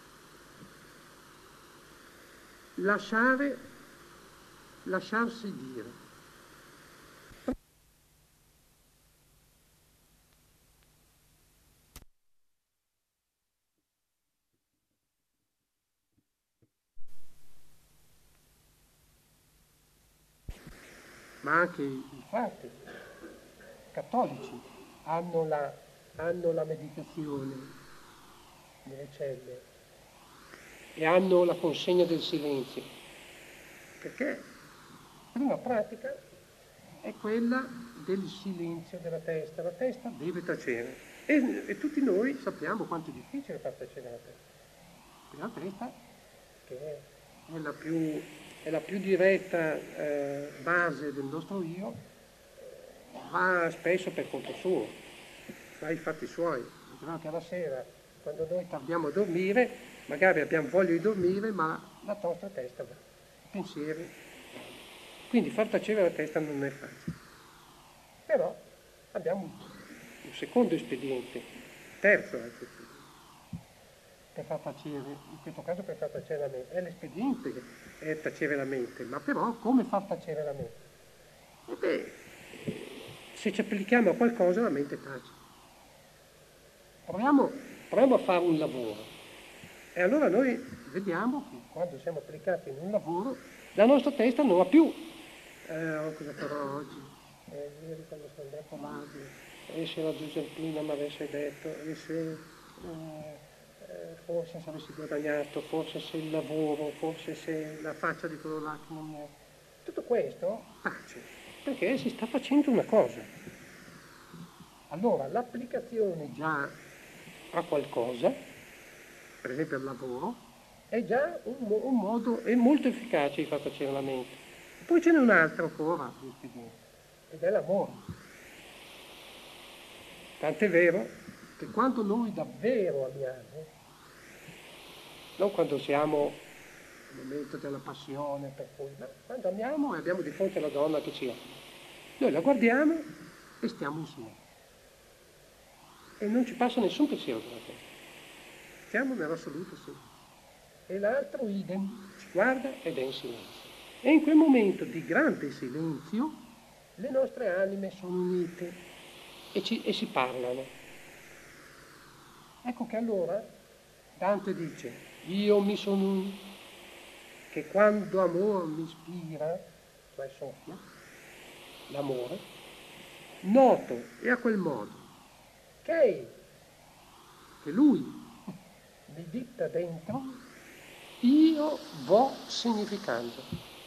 B: lasciarsi dire. Ma anche i frati cattolici hanno la meditazione nelle celle e hanno la consegna del silenzio, perché la prima pratica è quella del silenzio della testa. La testa deve tacere e tutti noi sappiamo quanto è difficile far tacere la testa. La testa, che è la più diretta base del nostro io, va spesso per conto suo, fa i fatti suoi. Anche alla sera, quando noi tardiamo a dormire, magari abbiamo voglia di dormire, ma la nostra testa va, i pensieri. Quindi far tacere la testa non è facile. Però abbiamo un secondo espediente, terzo anche, per far tacere, in questo caso per far tacere la mente. È l'espediente che è tacere la mente, ma però come far tacere la mente? E beh, se ci applichiamo a qualcosa la mente tace. Proviamo a fare un lavoro e allora noi vediamo che quando siamo applicati in un lavoro la nostra testa non ha più cosa farò oggi? Ieri quando sono andato avanti, e se la Giuseppina mi avesse detto, e se forse se avessi guadagnato, forse se il lavoro, forse se la faccia di quello là che non è. Tutto questo tace, perché si sta facendo una cosa. Allora l'applicazione già a qualcosa, per esempio al lavoro, è già un modo, è molto efficace di far tacere la mente. Poi ce n'è un altro ancora, ed è l'amore. Tant'è vero che quando noi davvero amiamo, non quando siamo nel momento della passione, per cui, ma quando amiamo e abbiamo di fronte la donna che ci ama, noi la guardiamo e stiamo insieme. E non ci passa nessun pensiero per la testa. Stiamo nell'assoluto silenzio. E l'altro idem, ci guarda ed è in silenzio. E in quel momento di grande silenzio le nostre anime sono unite e si parlano. Ecco che allora Dante dice, io mi sono unito, che quando amor mi ispira, cioè soffia, l'amore, noto e a quel modo che lui mi ditta dentro, io vo significando.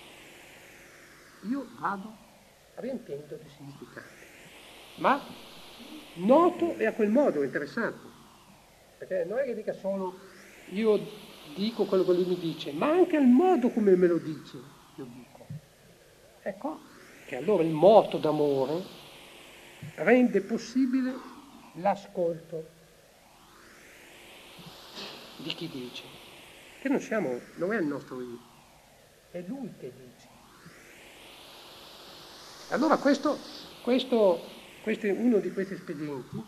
B: Io vado riempiendo di significati. Ma noto e a quel modo, interessante. Perché non è che dica solo io dico quello che lui mi dice, ma anche il modo come me lo dice, io dico. Ecco che allora il moto d'amore rende possibile l'ascolto di chi dice, che non è il nostro io, è lui che dice. Allora questo è uno di questi espedienti,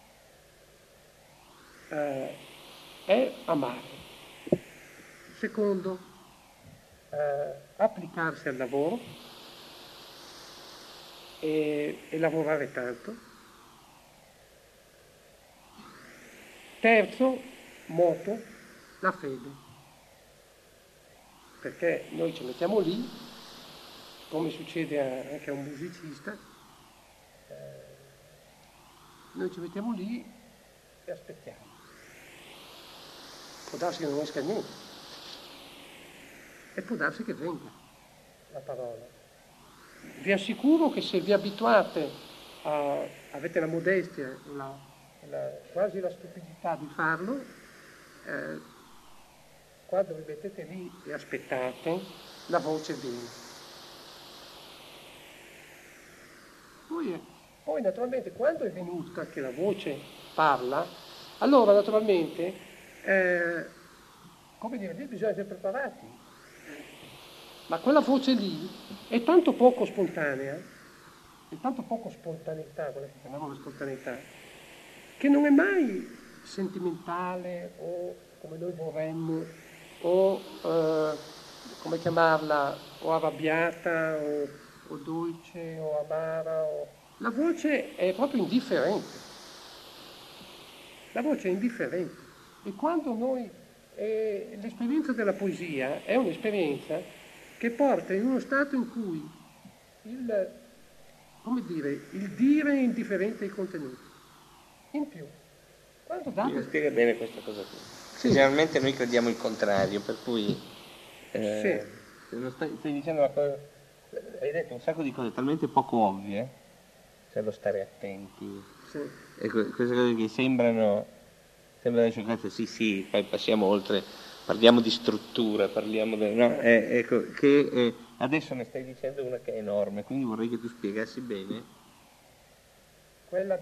B: è amare. Secondo, applicarsi al lavoro e lavorare tanto. Terzo moto, la fede. Perché noi ci mettiamo lì, come succede anche a un musicista, noi ci mettiamo lì e aspettiamo. Può darsi che non esca niente e può darsi che venga la parola. Vi assicuro che se vi abituate avete la modestia, quasi la stupidità di farlo, quando vi mettete lì e aspettate, la voce viene. Poi naturalmente quando è venuta che la voce parla, allora naturalmente, come dire, lì bisogna essere preparati. Ma quella voce lì è tanto poco spontanea, è tanto poco spontaneità, quella che chiamiamo la spontaneità, che non è mai sentimentale o come noi vorremmo, o come chiamarla, o arrabbiata, o dolce, o amara. La voce è proprio indifferente. La voce è indifferente. E quando noi... l'esperienza della poesia è un'esperienza che porta in uno stato in cui il dire è indifferente ai contenuti. In più, quando date...
A: Mi spiega bene questa cosa qui.
B: Sì.
A: Generalmente noi crediamo il contrario, per cui
B: Sì.
A: se non stai dicendo una cosa, hai detto un sacco di cose talmente poco ovvie, cioè lo stare attenti,
B: Sì.
A: e queste cose che sembrano scioccate, sì, poi passiamo oltre, parliamo di struttura, parliamo no, ecco, che adesso ne stai dicendo una che è enorme, quindi vorrei che tu spiegassi bene.
B: Quella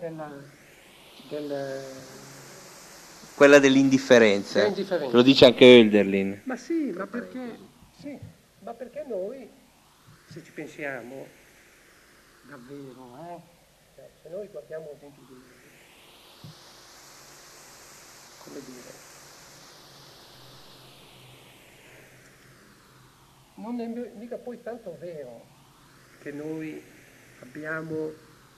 A: Quella dell'indifferenza.
B: dell'indifferenza.
A: Lo dice anche Hölderlin.
B: Ma sì, ma perché noi, se ci pensiamo, davvero, se noi guardiamo dentro di noi, come dire, non è mica poi tanto vero che noi abbiamo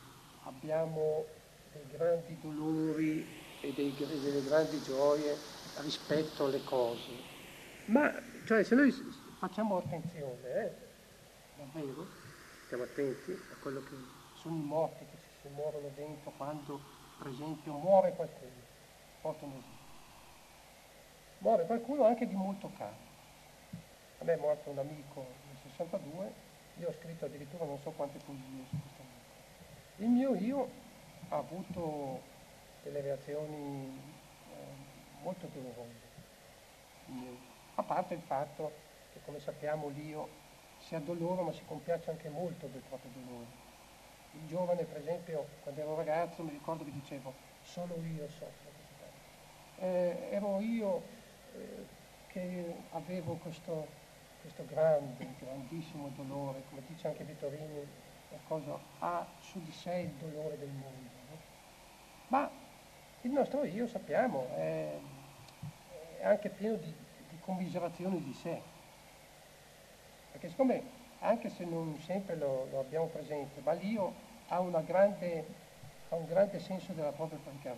B: dei grandi dolori e delle grandi gioie rispetto alle cose. Ma, cioè, se noi facciamo attenzione, davvero, stiamo attenti a quello che sono i morti che ci si muovono dentro quando, per esempio, muore qualcuno. Porto un esempio. Muore qualcuno anche di molto caro. A me è morto un amico nel 62, io ho scritto addirittura non so quante poesie su questo amico. Il mio io ha avuto delle reazioni molto dolorose, a parte il fatto che, come sappiamo, l'io si addolora ma si compiace anche molto del proprio dolore. Il giovane, per esempio, quando ero ragazzo mi ricordo che dicevo solo io soffro così tanto. Ero io che avevo questo grandissimo dolore, come dice anche Vittorini, qualcosa ha su di sé il dolore del mondo. No? Ma il nostro io, sappiamo, è anche pieno di commiserazione di sé. Perché siccome, anche se non sempre lo abbiamo presente, ma l'io ha un grande senso della propria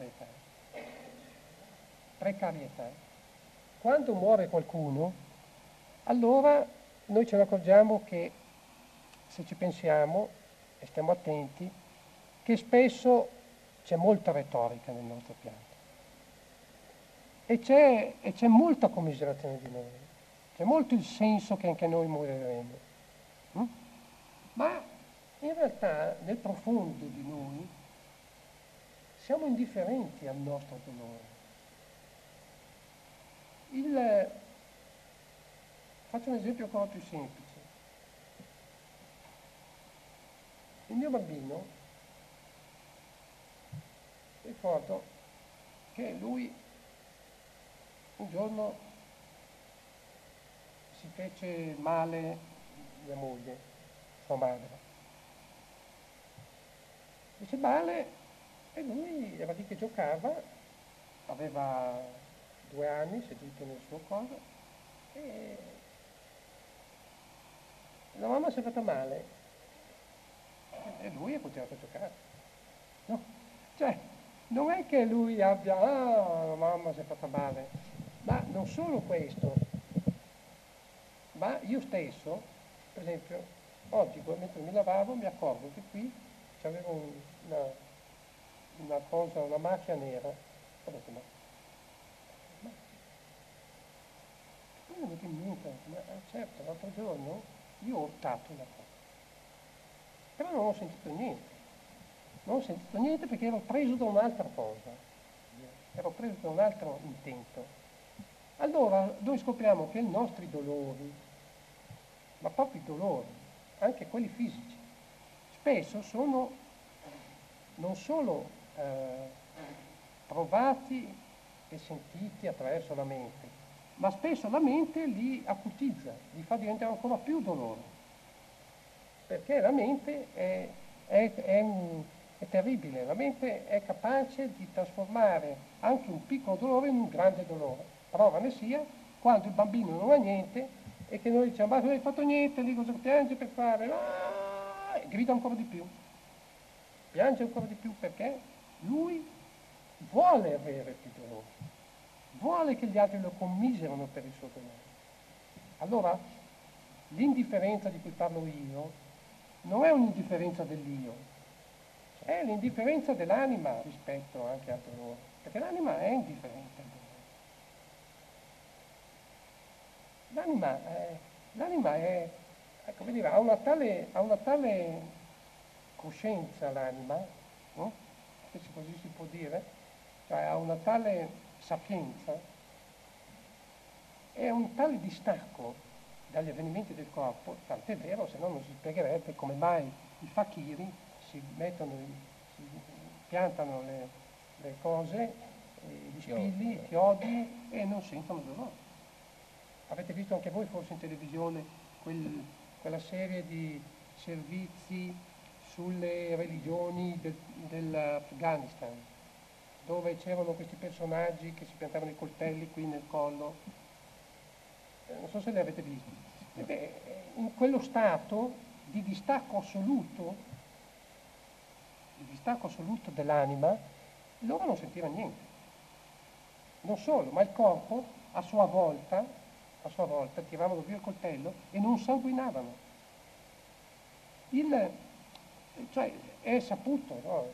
B: precarietà. Quando muore qualcuno, allora noi ce ne accorgiamo che, se ci pensiamo e stiamo attenti, che spesso c'è molta retorica nel nostro pianto e c'è molta commiserazione di noi, c'è molto il senso che anche noi moriremo. Ma in realtà nel profondo di noi siamo indifferenti al nostro dolore. Faccio un esempio ancora più semplice. Il mio bambino, ricordo che lui un giorno si fece male mia moglie, sua madre. Fece male e lui era lì che giocava, aveva 2 anni seduto nel suo coso e la mamma si è fatta male e lui ha continuato a giocare. No? Cioè, non è che lui abbia, ah, la mamma si è fatta male, ma non solo questo, ma io stesso, per esempio, oggi mentre mi lavavo mi accorgo che qui c'avevo una cosa, una macchia nera. Ho detto, ma poi mi è venuto in mente, ma certo, l'altro giorno io ho urtato una cosa, però non ho sentito niente. Non ho sentito niente perché ero preso da un'altra cosa, ero preso da un altro intento. Allora noi scopriamo che i nostri dolori, ma proprio i dolori, anche quelli fisici, spesso sono non solo provati e sentiti attraverso la mente, ma spesso la mente li acutizza, li fa diventare ancora più dolore, perché la mente è terribile, la mente è capace di trasformare anche un piccolo dolore in un grande dolore. Prova ne sia quando il bambino non ha niente e che noi diciamo, ma non hai fatto niente, lì cosa piange per fare? Ah! E grida ancora di più, piange ancora di più perché lui vuole avere più dolore, vuole che gli altri lo commiserano per il suo dolore. Allora, l'indifferenza di cui parlo io non è un'indifferenza dell'io, è l'indifferenza dell'anima rispetto anche al dolore, perché l'anima è indifferente al dolore. L'anima è, come dire, ha una tale coscienza l'anima, no? Se così si può dire, cioè ha una tale sapienza e un tale distacco dagli avvenimenti del corpo, tant'è vero, se no non si spiegherebbe come mai i fakiri si piantano le cose, gli spilli, i chiodi e non sentono dolore. Avete visto anche voi forse in televisione quella serie di servizi sulle religioni dell'Afghanistan, dove c'erano questi personaggi che si piantavano i coltelli qui nel collo. Non so se li avete visti. In quello stato di distacco assoluto dell'anima, loro non sentivano niente. Non solo, ma il corpo a sua volta tiravano via il coltello e non sanguinavano. Cioè, è saputo, no?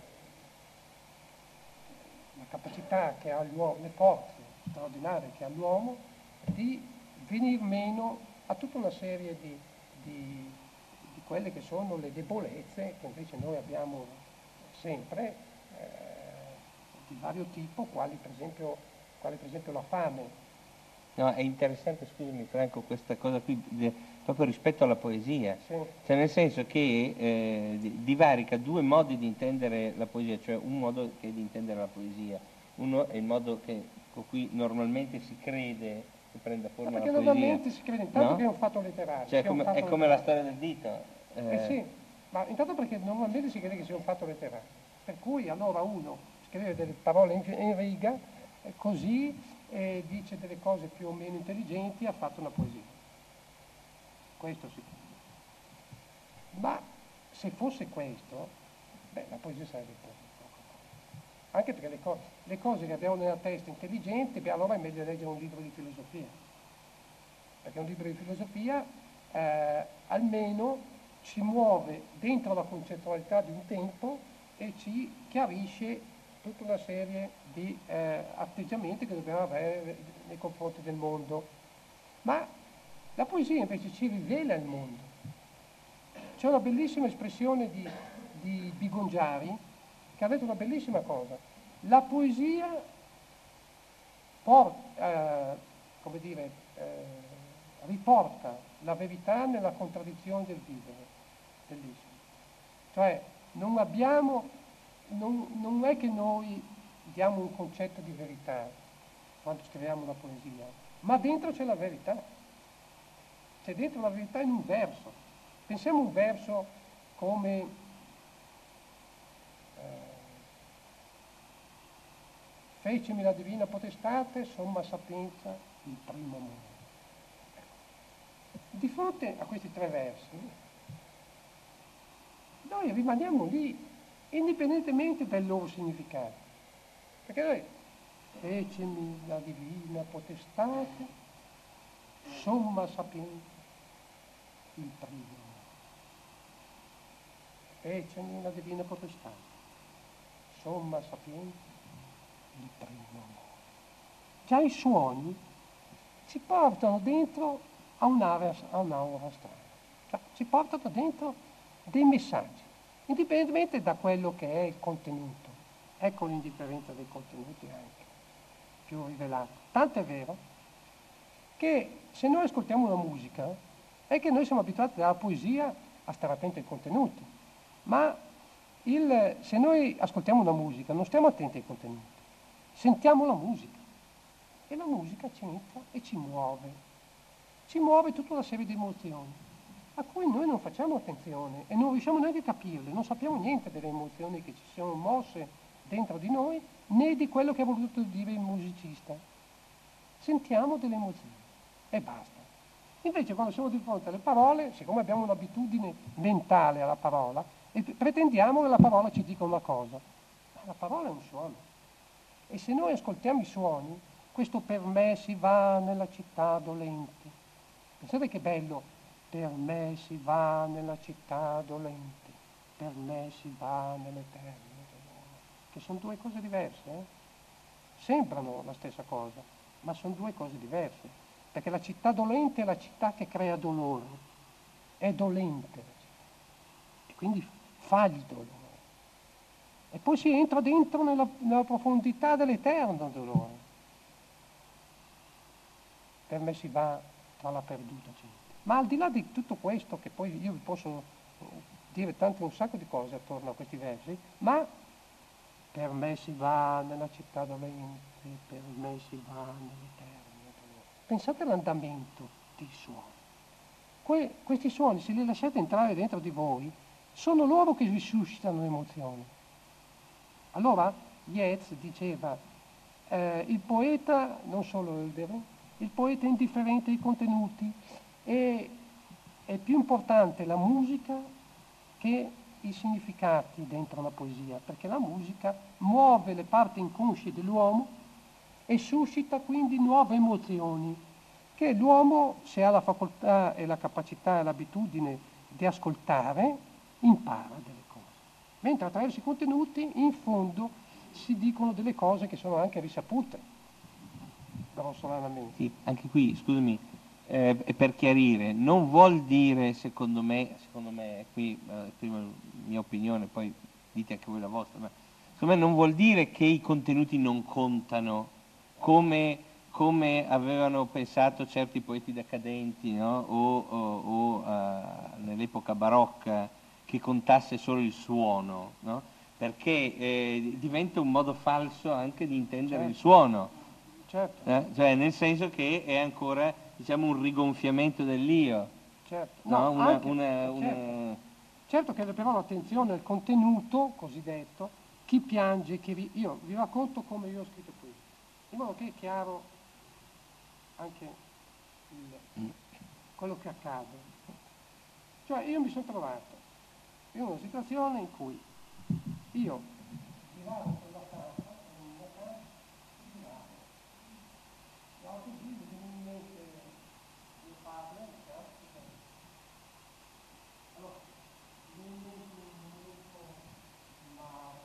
B: La capacità che ha l'uomo, le forze straordinarie che ha l'uomo di venir meno a tutta una serie di quelle che sono le debolezze che invece noi abbiamo sempre, di vario tipo, quali per esempio la fame.
A: No, è interessante, scusami Franco, questa cosa qui, proprio rispetto alla poesia,
B: Sì.
A: cioè nel senso che divarica due modi di intendere la poesia, cioè un modo che è di intendere la poesia, uno è il modo con cui normalmente si crede che prenda forma la
B: Perché
A: poesia,
B: normalmente si crede intanto
A: no?
B: che è un fatto letterario.
A: Cioè
B: sia un fatto
A: è come la
B: letterario.
A: storia del dito.
B: Sì, ma intanto perché normalmente si crede che sia un fatto letterario, per cui allora uno scrive delle parole in riga, così dice delle cose più o meno intelligenti, ha fatto una poesia. Questo sì. Ma se fosse questo, la poesia sarebbe poco. Anche perché le cose che abbiamo nella testa intelligenti, allora è meglio leggere un libro di filosofia. Perché un libro di filosofia almeno ci muove dentro la concettualità di un tempo e ci chiarisce tutta una serie di atteggiamenti che dobbiamo avere nei confronti del mondo. Ma la poesia invece ci rivela il mondo. C'è una bellissima espressione di Bigongiari che ha detto una bellissima cosa. La poesia come dire, riporta la verità nella contraddizione del vivere. Bellissimo. Cioè non è che noi diamo un concetto di verità quando scriviamo una poesia, ma dentro c'è la verità. C'è dentro la verità in un verso. Pensiamo a un verso come fecemi la divina potestate, somma sapienza, il primo amore. Di fronte a questi tre versi, noi rimaniamo lì, indipendentemente dal loro significato. Perché noi fecemi la divina potestate, somma sapienza, il primo. Fecemi la divina potestate, somma sapienza, il primo. Già i suoni ci portano dentro a un'aura strana, cioè, ci portano dentro dei messaggi, indipendentemente da quello che è il contenuto. Ecco l'indifferenza dei contenuti anche, più rivelato. Tanto è vero che se noi ascoltiamo una musica, è che noi siamo abituati dalla poesia a stare attenti ai contenuti, ma se noi ascoltiamo una musica non stiamo attenti ai contenuti, sentiamo la musica e la musica ci entra e ci muove tutta una serie di emozioni a cui noi non facciamo attenzione e non riusciamo neanche a capirle, non sappiamo niente delle emozioni che ci sono mosse dentro di noi né di quello che ha voluto dire il musicista. Sentiamo delle emozioni e basta. Invece quando siamo di fronte alle parole, siccome abbiamo un'abitudine mentale alla parola, e pretendiamo che la parola ci dica una cosa, ma la parola è un suono. E se noi ascoltiamo i suoni, questo per me si va nella città dolente. Pensate che bello, per me si va nella città dolente, per me si va nell'eterno dolore, che sono due cose diverse, sembrano la stessa cosa, ma sono due cose diverse, perché la città dolente è la città che crea dolore, è dolente la città, e quindi fa il dolore. E poi si entra dentro nella profondità dell'eterno dolore. Per me si va tra la perduta gente. Ma al di là di tutto questo, che poi io vi posso dire un sacco di cose attorno a questi versi, ma per me si va nella città dolente, per me si va nell'eterno dolore. Pensate all'andamento dei suoni. Questi suoni, se li lasciate entrare dentro di voi, sono loro che vi suscitano emozioni. Allora Yeats diceva, il poeta, non solo Hölderlin, il poeta è indifferente ai contenuti e è più importante la musica che i significati dentro la poesia, perché la musica muove le parti inconsce dell'uomo e suscita quindi nuove emozioni che l'uomo, se ha la facoltà e la capacità e l'abitudine di ascoltare, impara delle cose. Mentre attraverso i contenuti, in fondo, si dicono delle cose che sono anche risapute, grossolanamente.
A: Sì, anche qui, scusami, per chiarire, non vuol dire, secondo me, qui prima la mia opinione, poi dite anche voi la vostra, ma secondo me non vuol dire che i contenuti non contano, come avevano pensato certi poeti decadenti, no? o nell'epoca barocca, che contasse solo il suono, no? Perché diventa un modo falso anche di intendere il suono.
B: Certo.
A: Cioè nel senso che è ancora, diciamo, un rigonfiamento dell'io.
B: Certo.
A: No?
B: Certo. Certo che però l'attenzione al contenuto cosiddetto, chi piange, io vi racconto come io ho scritto qui, in modo che è chiaro anche quello che accade. Cioè io mi sono trovato in una situazione in cui io giravo per la casa, l'autobus mi viene in mente mio padre, allora mi viene in mente un momento mare,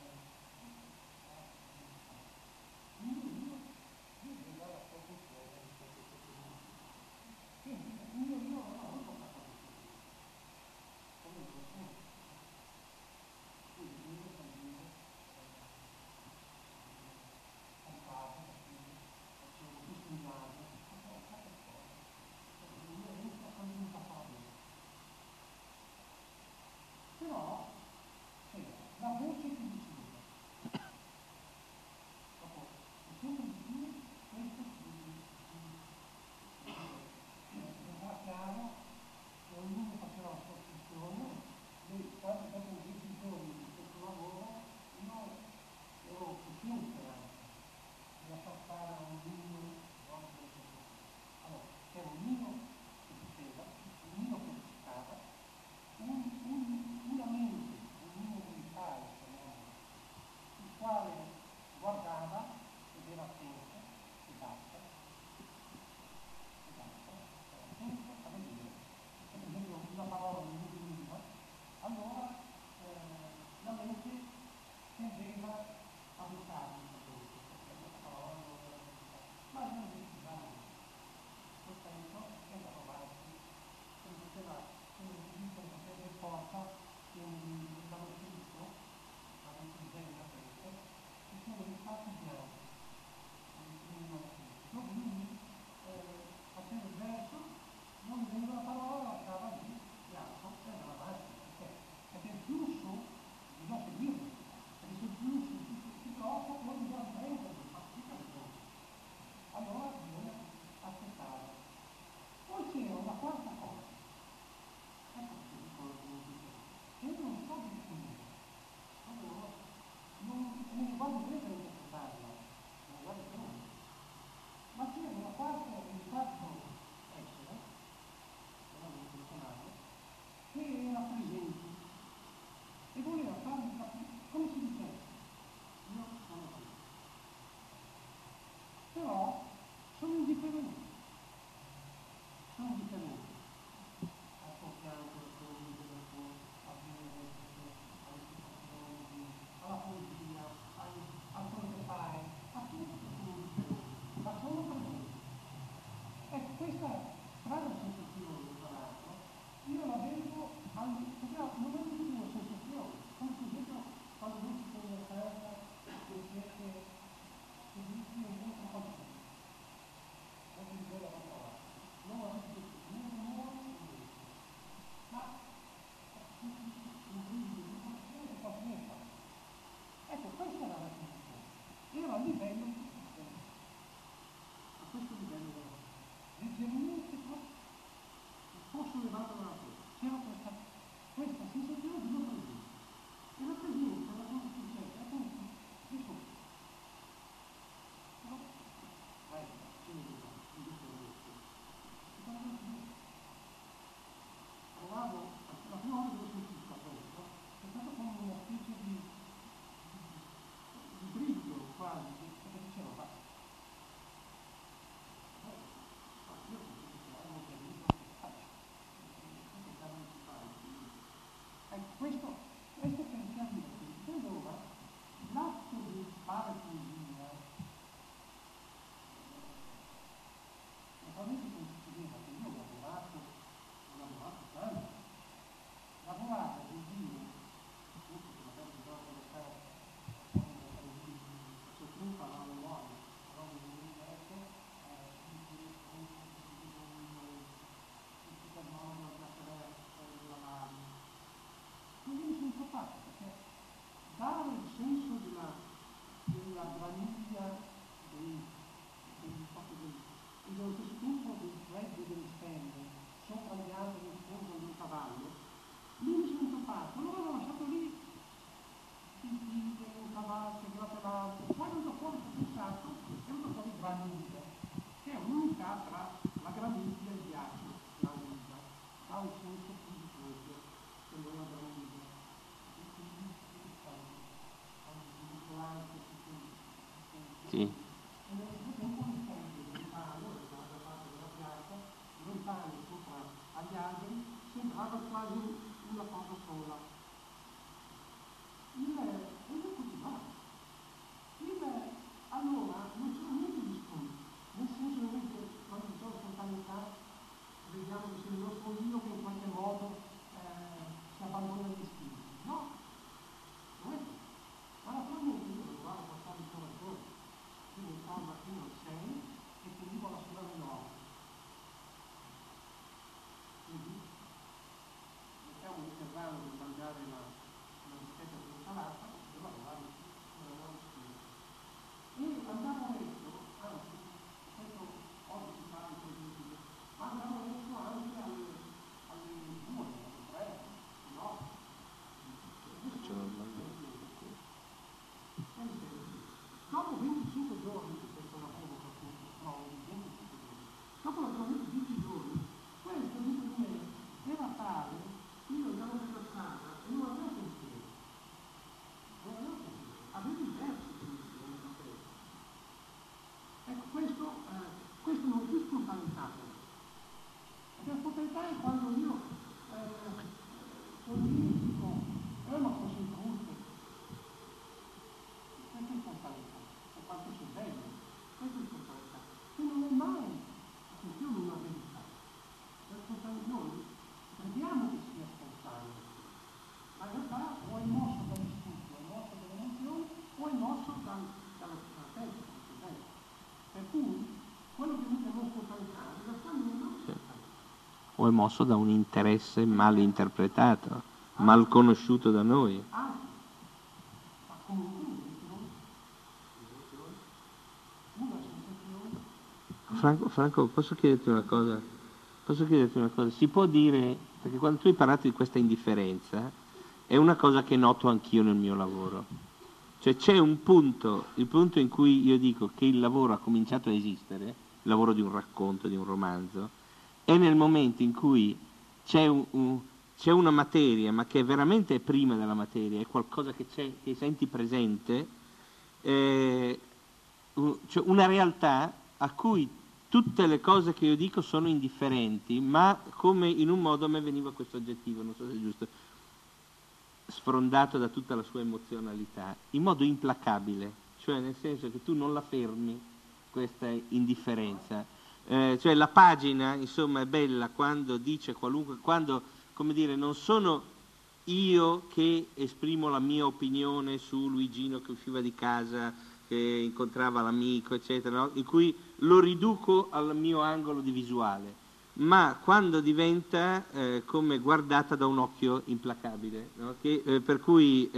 B: io vedo la sua funzione di questo contenuto. Quindi io non ho avuto capacità, come lo sono. Quindi io cammino, campavo, facevo questo immagine, strana sensazione, tra l'altro, io la vedo perché al momento di una sensazione, come per esempio quando voi siete in casa e siete seduti e non compagni, non vi vedo la parola, non avete detto né rumore né niente, ma un brivido di emozione che qualcuno fa. Ecco, questa era la sensazione, era a livello di sensazione, a questo livello della leggermente posso levare la testa, c'era questa sensazione di una presenza. E la presenza è una cosa successa, è come di sopra. No? Ce ne vedo, in questo momento. Provavo, la prima volta che ho sentito questo, è stato come una specie di brivido quasi, perché dicevo, ma io penso che sia un brivido che faccio. Questo per chiarire che allora l'atto di fare poesia, naturalmente come succedeva che io ho lavorato tanto, lavorare vuol dire, appunto che magari mi trovo nelle case, faccio tutta la memoria, però mi viene detto, per modo da saper lavare. Quindi mi sono trovato perché dare il senso della graniglia e dello stesso tempo del freddo delle stelle sopra gli alberi in fondo di un cavallo, lì mi sono trovato, allora l'ho lasciato lì un cavallo che gratolava, poi è venuto fuori tutto il sacco, è venuto fuori graniglia, che è un'unità tra la graniglia e il ghiaccio, graniglia, ha un senso più di freddo che non la graniglia.
A: Sì.
B: E nello stesso tempo un freddo del palo, dall'altra parte della piazza, dove il palo sopra agli alberi sembrava quasi una cosa sola. Io continuavo. Allora non sono niente di sconto, nel senso che quando c'è spontaneità vediamo che se non sono io che in qualche modo si abbandona gli istinti. No, non è così. Ma naturalmente io lo guardo passare il coraggio, quindi mi fa al mattino alle 6 e ti dico alla sera alle 9. Quindi mettiamo un intervallo per mangiare la bistecca con l'insalata e devo lavorare una nuova spesa. E andare a letto, anzi, questo oggi si fa in così, ma andare a letto anche alle 2, alle 3, no?
A: Faccio normalmente.
B: Dopo 25 giorni, questo lavoro che appunto trovo di 25 giorni, dopo naturalmente 10 giorni, questo dentro di me era tale, io andavo per la strada e non avevo pensiero. Avevo diversi pensieri da questo. Ecco, questo non è più spontaneità. Perché la spontaneità è quando io sono lì e dico, ma fosse il brutto. Questa è spontaneità, o quanto sei bello, questa è spontaneità, che non è mai, attenzione, una verità. La spontaneità noi crediamo che sia spontaneo, ma in realtà o è mosso dall'istinto, o è mosso dall'emozione, o è mosso dallo strategico, per cui quello che noi chiamiamo spontaneità in realtà non è spontaneo.
A: O è mosso da un interesse mal interpretato, mal conosciuto da noi. Franco, posso chiederti una cosa? Si può dire, perché quando tu hai parlato di questa indifferenza, è una cosa che noto anch'io nel mio lavoro. Cioè c'è un punto, il punto in cui io dico che il lavoro ha cominciato a esistere, il lavoro di un racconto, di un romanzo, è nel momento in cui c'è una materia, ma che è veramente prima della materia, è qualcosa che senti presente, cioè una realtà a cui tutte le cose che io dico sono indifferenti, ma come in un modo a me veniva questo aggettivo, non so se è giusto, sfrondato da tutta la sua emozionalità, in modo implacabile, cioè nel senso che tu non la fermi, questa indifferenza, Cioè la pagina, insomma, è bella quando dice qualunque, quando, come dire, non sono io che esprimo la mia opinione su Luigino che usciva di casa, che incontrava l'amico, eccetera, no? In cui lo riduco al mio angolo di visuale, ma quando diventa come guardata da un occhio implacabile, no? Per cui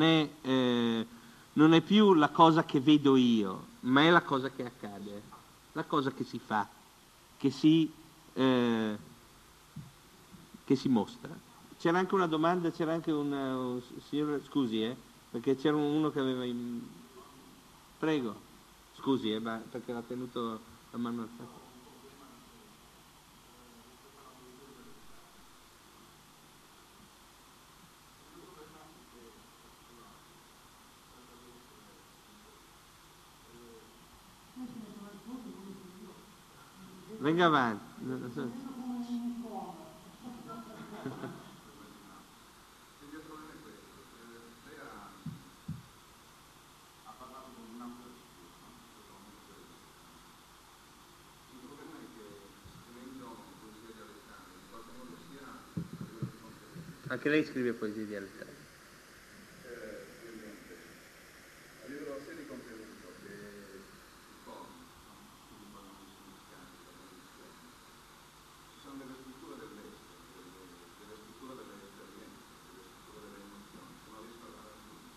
A: non è più la cosa che vedo io, ma è la cosa che accade, la cosa che si fa, che si, eh, che si mostra. C'era anche una domanda, c'era anche un signore, scusi, perché c'era uno che aveva... Prego, scusi, perché l'ha tenuto la mano alzata. Venga avanti. Anche lei scrive poesie dialettali.
C: A livello sia di contenuto che di forma, quindi poi non significati, ci sono delle strutture dell'essere, delle strutture delle esperienze, delle strutture delle emozioni, che non riesco a dare a tutti.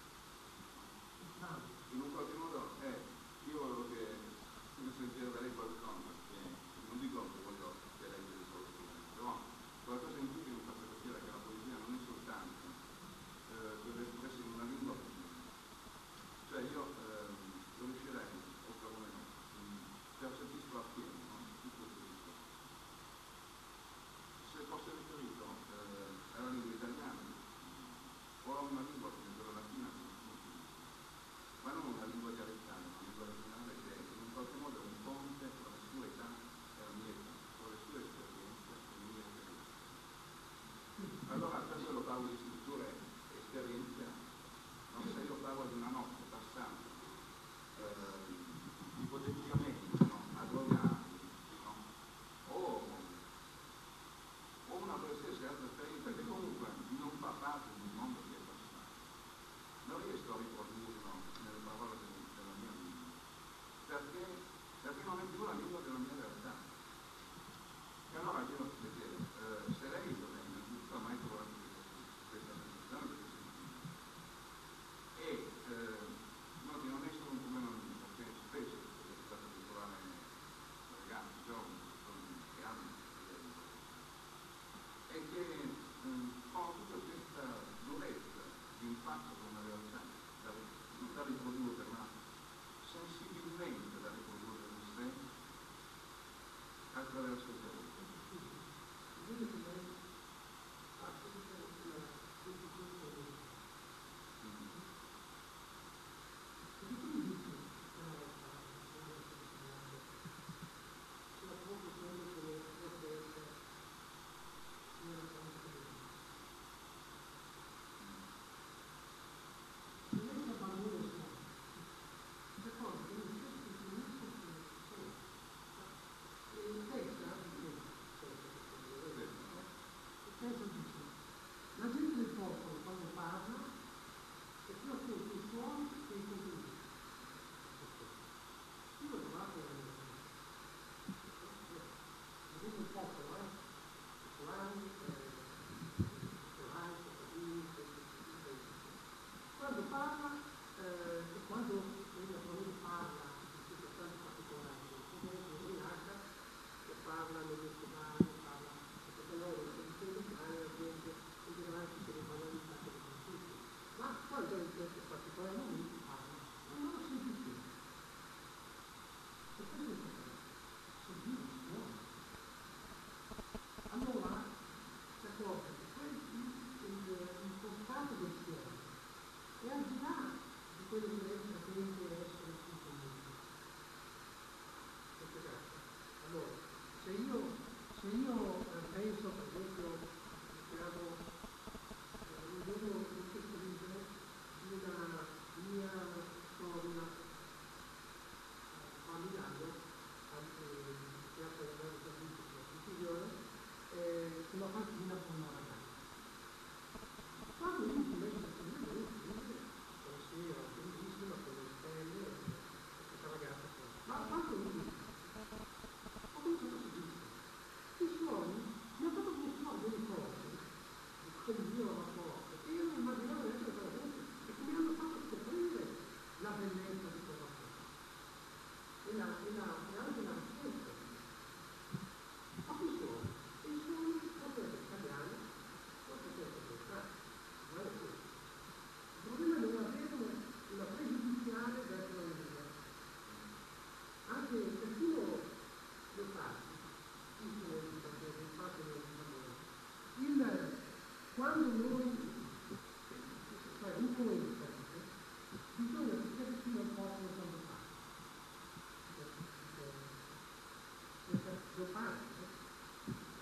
C: In un qualche modo io volevo che mi sentire da lei qualcosa, che non dico che voglio che lei mi risolva, però qualcosa in più che mi faccia capire che la poesia non è soltanto quella espressa in una lingua. Cioè io riuscirei, o perlomeno, percepisco appieno, no? Tutto questo discorso. Se fosse riferito alla lingua italiana o a una lingua come quella latina, ma non una lingua dialettale, una lingua regionale che in qualche modo è un ponte tra la sua età e la mia età, tra le sue esperienze e le mie esperienze. Allora adesso lo parlo di strutture esperienziali, non se io parlo di una notte passata ipoteticamente, no? A 9 anni, no? O una qualsiasi altra esperienza che comunque non fa parte di un mondo che è passato. Non riesco a riprodurlo nelle parole della mia lingua, perché non è più la lingua della mia realtà. E allora io chiedo, se lei innanzitutto ha mai trovato questa sensazione, questa sensazione, e no, che non è solo un problema mio, perché spesso è stato di trovare ragazzi giovani che hanno e che ho tutta questa durezza di impatto con la realtà non da riprodurre, ma sensibilmente da riprodurre in sé attraverso il tempo.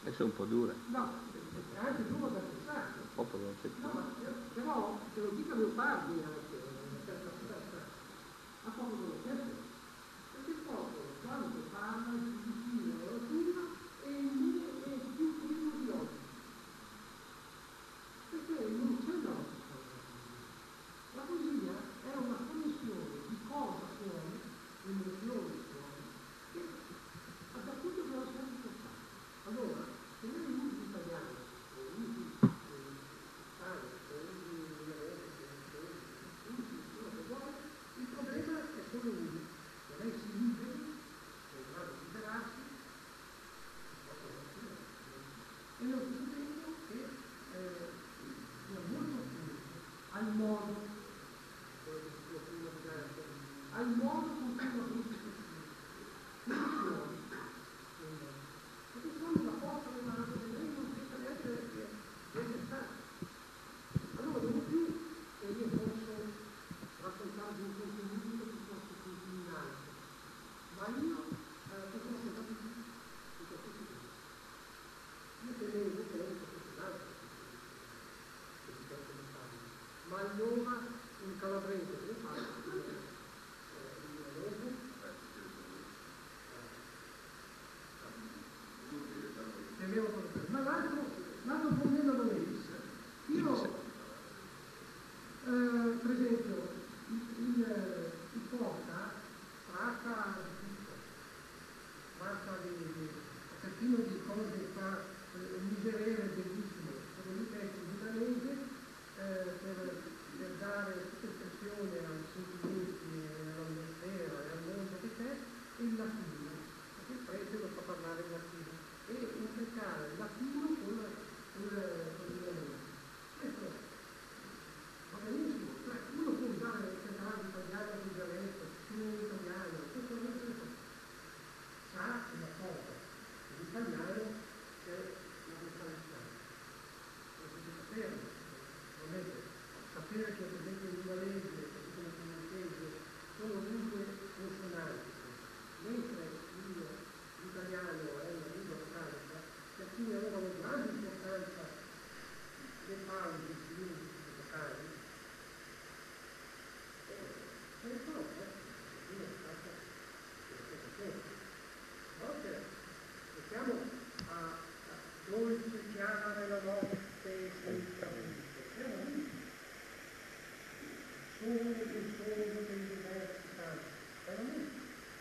A: Adesso è un po' dura.
B: No, è anche duro da pensare.
A: Popolo non c'è più.
B: No, ma però se lo dica mio padre anche, a poco non lo chiesto. Perché il popolo, quando parla, si vicino alla natura è più primo di oggi. Perché non c'è l'oggi. La poesia è una connessione di cosa fuori, emozioni fuori, che da tutto deve essere importante. Allora, se noi usi italiano, o usi italiano, o usi l'inglese, o usi quello che vuoi, il problema è solo uno. Se lei si liberi, se non va a liberarsi, e nello stesso tempo che sia molto attento al modo con cui la brucia si funziona. Perché sono la porta alle mani e lei non pensa neanche di essere stata. Allora non è più che io posso raccontare di un contenuto piuttosto che di un altro, ma io posso raccontare di piuttosto che di altro. Io tenevo conto che l'altro che di questo mi parla, ma allora un calabrese che fa ma l'altro problema non è questo. Io, per esempio, il poeta tratta un pochettino di cose che fa un miserere bellissimo, come un testo milanese per dare tutta espressione ai sentimenti, alla atmosfera e al mondo che c'è, e il latino, perché il prete lo fa parlare in latino, e integrare il latino con il milanese. Questo va benissimo, cioè uno può usare il canale italiano di dialetto, in italiano, questo non è cosa. Sa una cosa, l'italiano è la mentalità, lo si sapere, non è che sapere che per esempio il milanese e il piemontese sono lingue consonanti, mentre l'italiano è una lingua franca, per cui avevano grande importanza le pausi linguistiche vocali. Questo è stata a volte pensiamo a dolce chiara nella notte senza luce, siamo lì. Solo dei diversi canti, siamo lì.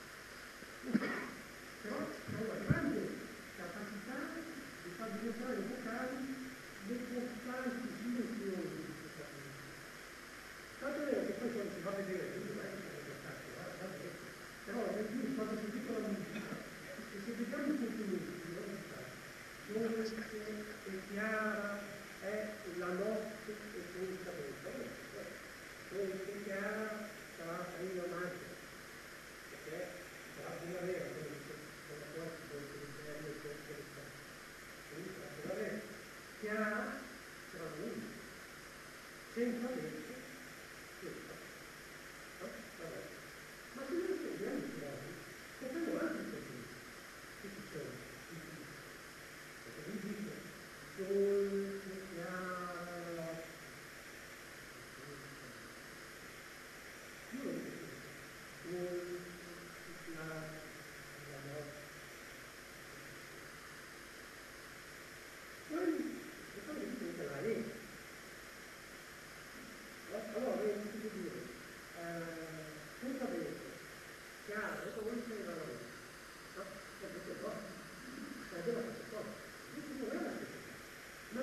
B: Però c'è una grande capacità di far diventare vocali le costanti silenziosi di questa musica. Tanto è vero che poi quando si va a vedere, però nel più quando si dice la musica, e se vediamo i contenuti di musica, dolce e chiara è la notte e senza vento. Dolce e chiara sarà prima maggio, perché sarà primavera, quella forza dolce interno e dolce l'estate. Quindi sarà primavera. Chiara sarà luce, senza vento, senza. Vabbè. Ma se noi scegliamo i chiari, sappiamo anche i contenuti. Che ci sono? Perché lui dice, dolce, chiara, io lo dico, dolce, chiara, la notte. Poi dice che la è. Allora, io ti devo dire, senza vento, chiaro, adesso voi sei la notte, no? Perché no? Sarebbe la stessa cosa. Questo non è la stessa cosa.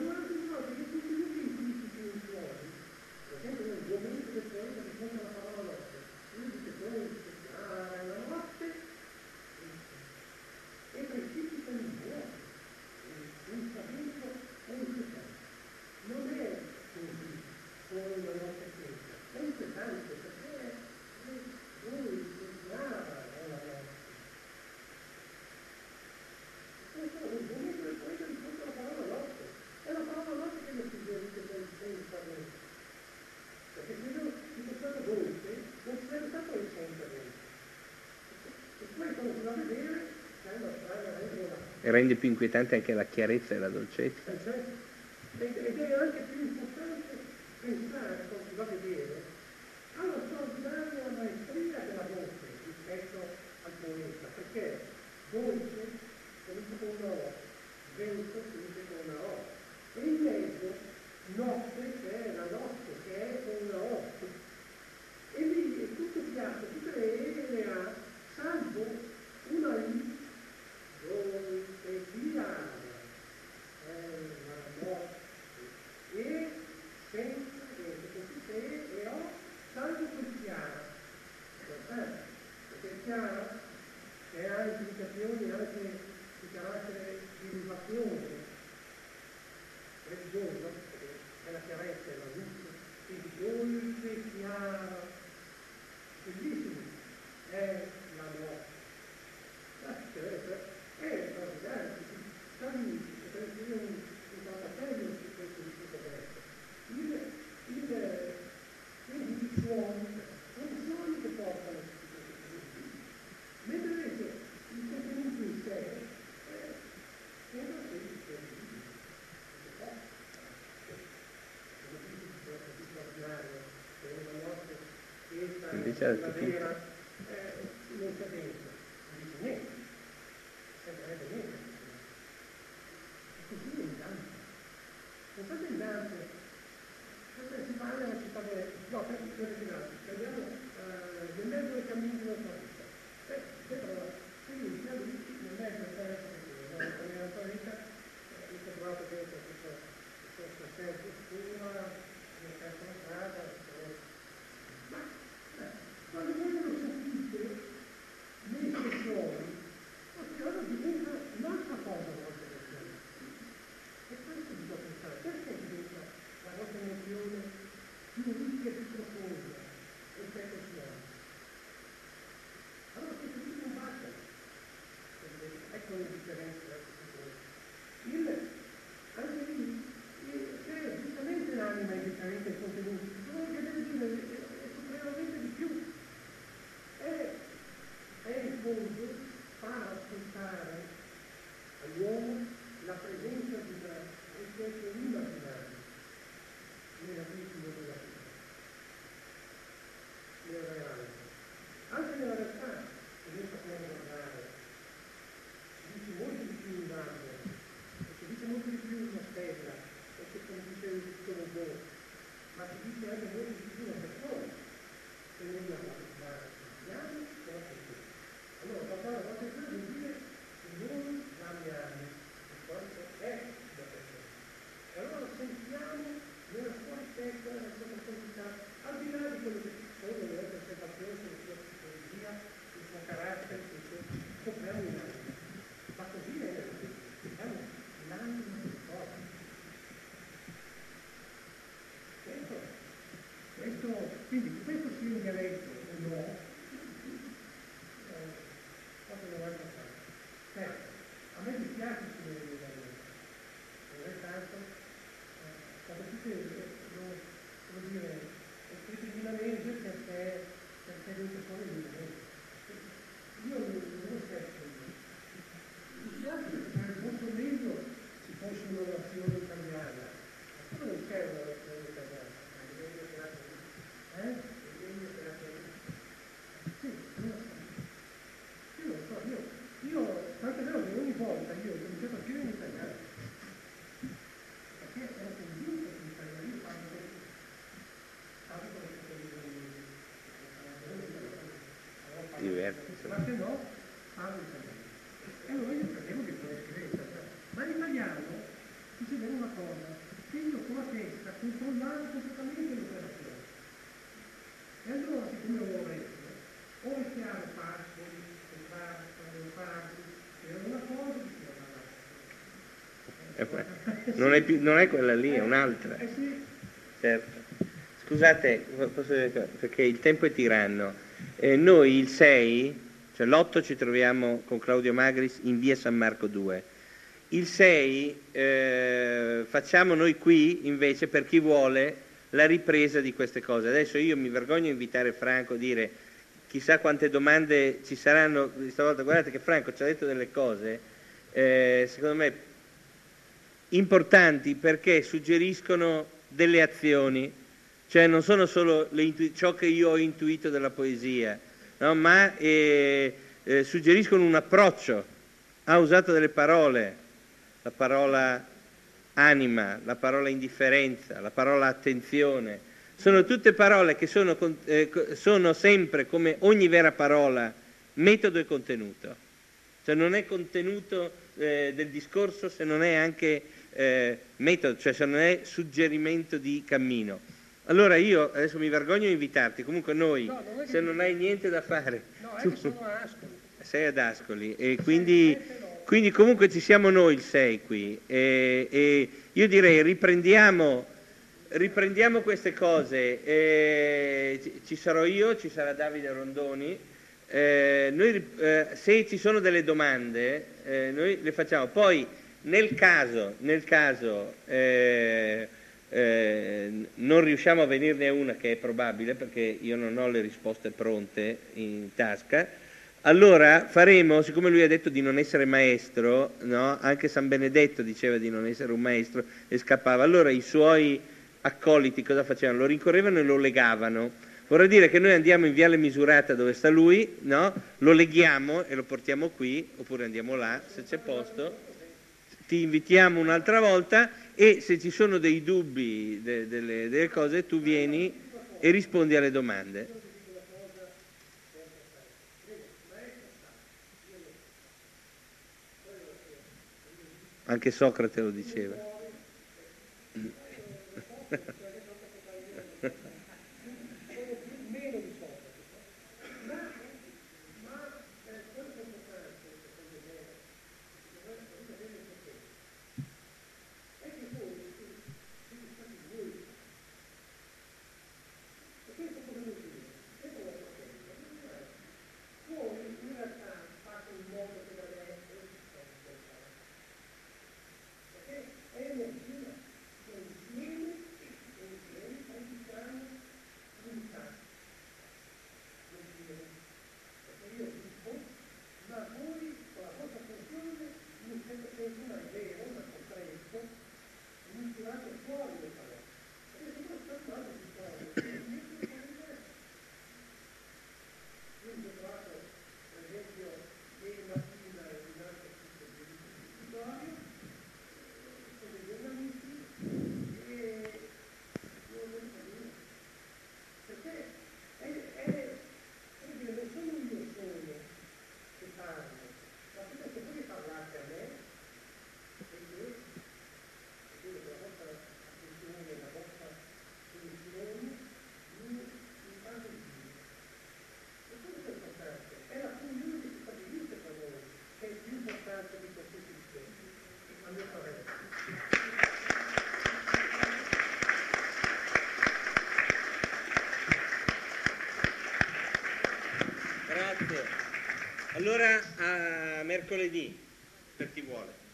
A: e rende più inquietante anche la chiarezza e la dolcezza.
B: Ed è anche più importante pensare, come si va a vedere, alla straordinaria maestria della voce rispetto al poeta, perché dolce finisce con una O, vento finisce con una O, e in mezzo notte, che è la notte, che è con una O. E lì è tutto piatto, tutte le A, salvo una I, dolce chiara, la morte, e senza niente, con tutte E O, salvo quel chiara. Perché chiara che ha implicazioni anche di carattere di elevazione religiosa, perché è la chiarezza, è la luce, quindi dolce, chiara, bellissimo, è la morte. È straordinario, potrei dire un trattatello su questo verso. Quindi i suoni che portano mentre invece il contenuto in sé sembra semplice, di straordinario, che è una notte questa primavera non c'è dentro, non dice niente, sembrerebbe niente. E così è in Dante. Pensate in Dante, si va nella città prendiamo nel mezzo del cammino della sua vita. Quindi sia lui nel mezzo della sua vita, mi sono trovato dentro questo senso oscura, mi ho perso la strada, ma quando vengono sentite le espressioni, allora diventa un'altra cosa la nostra emozione. E questo bisogna pensare, perché diventa la nostra emozione più ricca e più profonda rispetto al suono? Allora questi qui non bastano. Ecco la differenza tra queste cose. Anche lì, giustamente l'anima è differente ai contenuti, però che deve dire è supremamente di più. È in fondo far ascoltare all'uomo la presenza di una ricerca immaginaria nella ritmo della vita, nel reale. Anche nella realtà, se noi sappiamo guardare, si dice molto di più un albero, e si dice molto di più una stella, e che si dice il robot, ma si dice anche molto di più una persona, se noi la guardiamo o la sentiamo. Allora, guardare la persona vuol dire che noi la amiamo, e questo è la persona. E allora sentiamo nella sua stessa, nella sua profondità, al di là di quello che sono le nostre osservazioni sulla sua psicologia, sul suo carattere, scopriamo l'anima. Ma così è nella vita, scopriamo l'anima del corpo. Quindi questo sia un dialetto o no, proprio una volta fa. Certo, a me dispiace se non è tanto, quando tutti come dire, è scritto in milanese perché non ci sono in milanese. Io non lo stesso. Mi dispiace perché sarebbe molto meglio ci fosse una nazione italiana. Ma come non c'è una nazione italiana? Sì, non lo so. Io non so, tanto è vero che ogni volta io ho cominciato a scrivere in italiano. Perché ero convinto che l'italiano io parlo così. Parlo con le
A: Diverso.
B: ma se no, parlo italiano. E allora io credevo che potevo scrivere italiano. Ma in italiano succedeva una cosa, che io con la testa controllavo completamente l'operazione. E allora, siccome avevo letto, o mettiamo pascoli, parti, era una cosa che si
A: Non è quella lì, è un'altra.
B: Sì.
A: Certo. Scusate, perché il tempo è tiranno. Noi il 6, cioè l'8 ci troviamo con Claudio Magris in via San Marco 2. Il 6 facciamo noi qui invece, per chi vuole, la ripresa di queste cose. Adesso io mi vergogno a invitare Franco a dire chissà quante domande ci saranno stavolta. Guardate che Franco ci ha detto delle cose secondo me, importanti perché suggeriscono delle azioni, cioè non sono solo ciò che io ho intuito della poesia, no? Ma suggeriscono un approccio. Ha usato delle parole, la parola anima, la parola indifferenza, la parola attenzione, sono tutte parole che sono sempre, come ogni vera parola, metodo e contenuto. Cioè non è contenuto del discorso se non è anche metodo, cioè se non è suggerimento di cammino. Allora io adesso mi vergogno di invitarti, comunque noi, se non hai niente da fare,
B: no, sono a Ascoli.
A: Sei ad Ascoli e quindi comunque ci siamo noi il 6 qui e io direi riprendiamo queste cose, ci sarò io, ci sarà Davide Rondoni, se ci sono delle domande noi le facciamo, poi nel caso non riusciamo a venirne a una, che è probabile perché io non ho le risposte pronte in tasca, allora faremo, siccome lui ha detto di non essere maestro, no? Anche San Benedetto diceva di non essere un maestro e scappava, allora i suoi accoliti cosa facevano? Lo rincorrevano e lo legavano. Vorrà dire che noi andiamo in Viale Misurata dove sta lui, no? Lo leghiamo e lo portiamo qui, oppure andiamo là, se c'è posto, ti invitiamo un'altra volta e se ci sono dei dubbi, delle cose, tu vieni e rispondi alle domande. Anche Socrate lo diceva. Grazie. Allora a mercoledì, per chi vuole.